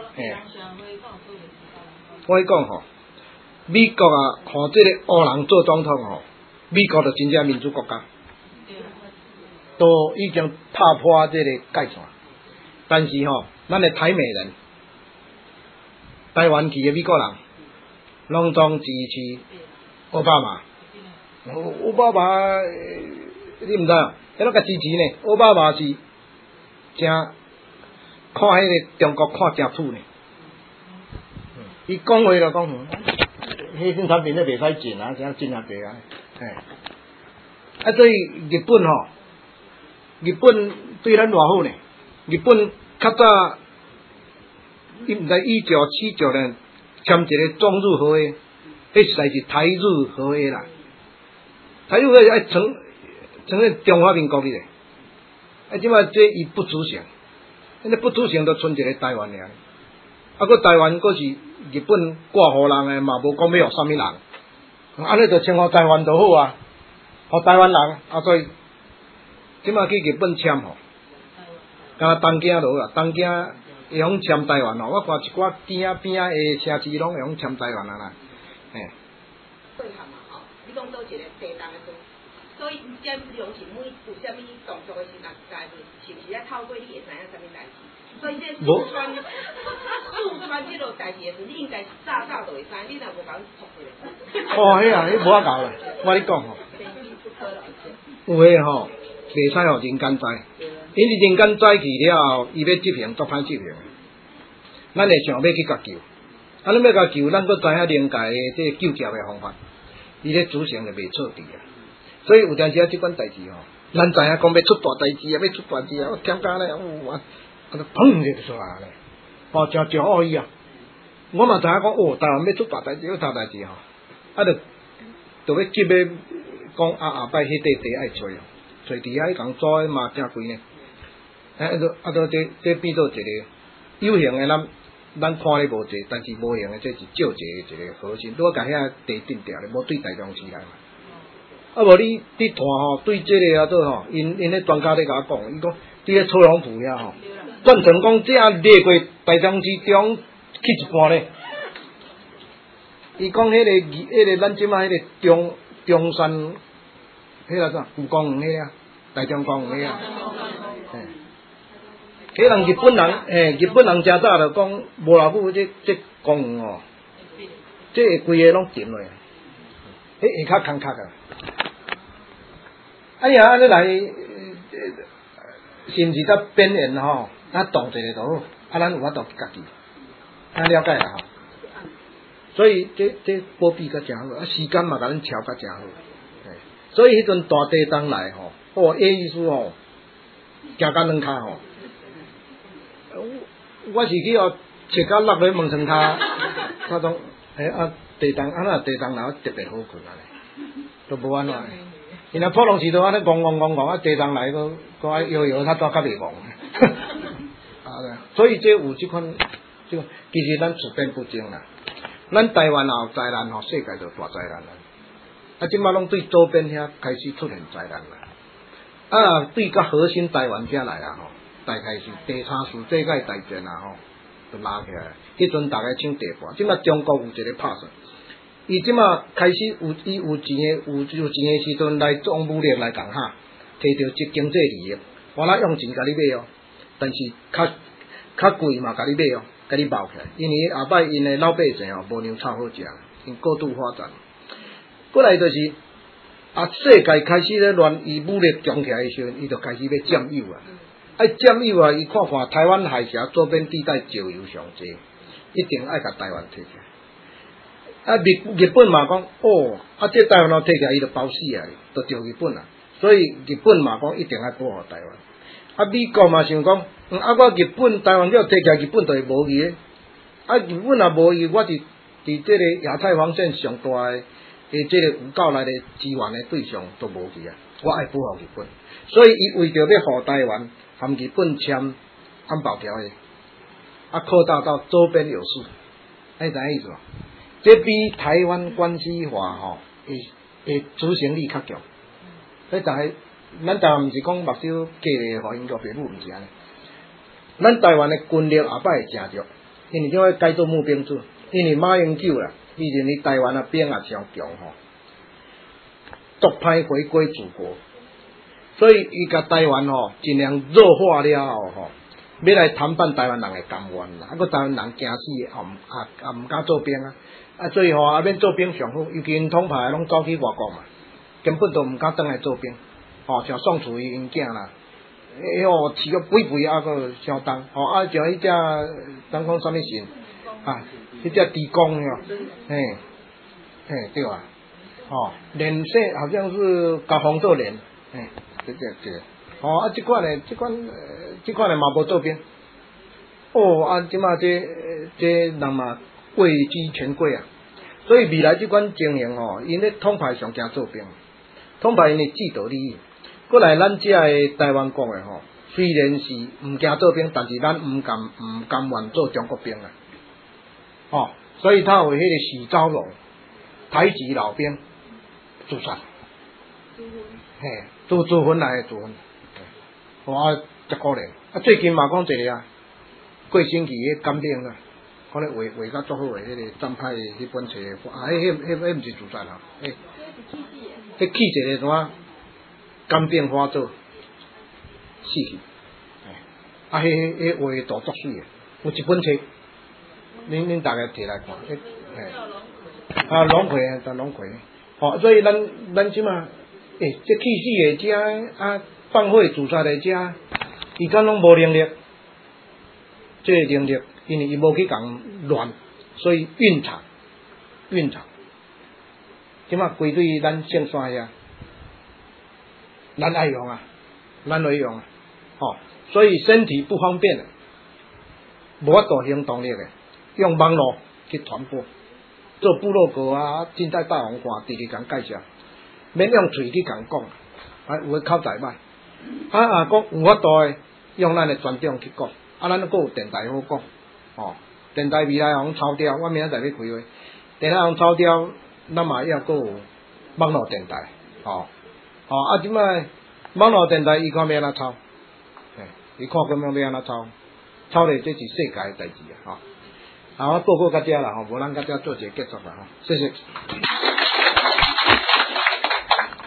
我讲吼，美国啊，看这个黑人做总统吼，美国就真正民主国家，都已经踏破这个界线。但是吼，咱的台美人，台湾去的美国人，拢总支持奥巴马。奥巴马，你毋知啊？迄个甲支持呢？奥巴马是真看迄个中国看真土呢。伊讲话就讲，迄种产品咧袂使进啊，怎进啊袂啊？啊，所以日本吼，日本对咱偌好呢？日本较早，你毋知1979年签一个中日合约，迄实在是台日合约啦。台日合约爱承认中华民国哩咧，啊，即摆这伊不执行，那不执行就剩一个台湾尔。啊，个台湾个是日本挂互人诶，嘛无讲要互啥物人，安尼就称呼台湾就好啊，互台湾人啊，所以即摆去日本签吼。甲东京落啊，东京会用签台湾哦。我看一寡边仔诶城市拢会用签台湾啊啦，嘿。对嘛吼， 你讲做一个地动的时，所以减量是每有啥物动作的时候，家己是不是要透过你会知影啥物代志？所以这四川这落代志的时，你应该是早就会知，你若无甲阮读过。 哦，迄啊，迄无法搞啦，我你讲吼，有诶吼，袂使互人间知，因为人间知去了后，伊要执行都歹执行。咱会想要去甲救，啊，你要甲救，咱佫知影灵界诶这救劫诶方法，伊咧执行就袂错伫啊。所以有阵时啊，即款代志吼，咱知影讲要出大代志啊，要出大事啊，我听讲咧，啊，砰就出来咧，哦，真恶意啊！我嘛知影讲，哦，台湾要出大代志，要大代志吼，啊，就要急要讲后摆迄块地爱找哦，找伫遐迄共做嘛真贵呢，就这变做一个有形诶咱看咧无济，但是无形诶，这是照一个核心。如果甲遐地定掉咧，无对大中市来嘛。啊无你看吼，对这个做吼，因咧专家咧甲我讲，伊讲伫咧操龙埔遐吼，转成讲这样列过大中市中去一半咧。伊讲迄个咱即摆迄个中山，迄个啥故宫园迄啊，大中公园迄啊。迄人日本人，日本人真早就讲，无偌久这公园哦，这规个拢定落，迄下较空壳啊。哎呀，安尼来，是毋是较边缘吼？啊，动一个就好，啊，咱有法度家己，啊了解啦吼。所以这保庇较真好，啊时间嘛甲咱调较真好。所以迄阵大地震来吼，哦，意思吼，行到两骹吼。我是去哦，切到落去门床骹，他讲，地震啊，地震来特别好困啊咧，都无安怎。因为普通时都安尼戆，啊地震来个爱摇，他都较袂戆。所以这有即款，其实咱处变不惊啦。咱台湾后灾难吼，世界就大灾难啦。啊，即摆拢对周边遐开始出现灾难啦。啊，对较核心台湾遐来啊吼。大概是第三次世界大战啊吼，就拉起来。迄阵大家抢地盘，即摆中国有一个拍算，伊即摆开始有钱的时阵来用武力来共哈，摕到即经济利益，我若用钱甲你买哦，但是较贵嘛甲你买哦，甲你包起来，因为后摆因的老百姓哦无娘臭好食，因过度发展。过来就是世界开始咧乱，伊武力强起来的时阵，伊就开始要占有啊。占有啊！伊看台湾海峡周边地带石油上济，一定爱甲台湾摕起来。日本嘛讲，这台湾摕起来，伊就包死啊，就着日本啊。所以日本嘛讲，一定爱保护台湾。美国嘛想讲，我日本台湾要摕起来，日本就会无去诶。日本也无去，我伫这个亚太防线上大诶，这个有够来的资源的对象都无去啊。我爱保护日本，所以伊为着要护台湾。含日本签安保条约，扩大到周边有事，知影意思无？这比台湾关系法吼会执行力较强。咱台湾毋是讲目睭假互因交父母，毋是安尼。咱台湾的军力后摆会诚弱，因为怎要改做募兵制，因为马英九啦，伊认为台湾的兵也强强吼，独派回归祖国。所以伊甲台湾吼尽量弱化了后吼，要来谈判台湾人的甘愿啦。台湾人惊死也毋敢做兵啊。所以吼也免做兵上好，尤其因统派拢走去外国嘛，根本都毋敢转来做兵。像宋楚瑜因囝啦，饲个肥肥个相当。像迄只咱讲啥物神迄只地公哟，对啊。连姓好像是甲黄做连，这，即款的嘛无做兵，即马这人嘛位居权贵啊，所以未来即款情形因咧统派上惊做兵，统派因的制度利益，过来咱遮的台湾讲的虽然是毋惊做兵，但是咱毋甘愿做中国兵啊，所以他有迄个许昭龙，台籍老兵。自杀，自焚来的自焚，真可怜。最近嘛讲一个过星期迄干兵啊，可能画甲足好诶，迄个战派迄本册，迄毋是自杀啦， 这气一个怎肝变化做死去。迄画图足水诶，有一本册，恁大家摕来看，龙葵啊，但龙葵，所以咱即马，这气死诶遮放火自杀诶遮，伊敢拢无能力，这个能力，因为伊无去共乱，所以蕴藏，即马归对咱姓山遐，咱爱用啊，所以身体不方便的，无法度行动力的，用网络去传播，做部落格啊，近代大红花直直共介绍，免用嘴去共讲，有诶口才歹，讲有法度的，用咱诶专长去讲，咱佫有电台好讲，电台未来互抄掉，我明仔载要开会，电台互抄掉，咱嘛要佫有网络电台，即摆网络电台伊看要安怎抄？伊看根本要安怎抄咧，这是世界诶代志啊！我报告到这啦，无咱到这做一个结束啦，谢谢。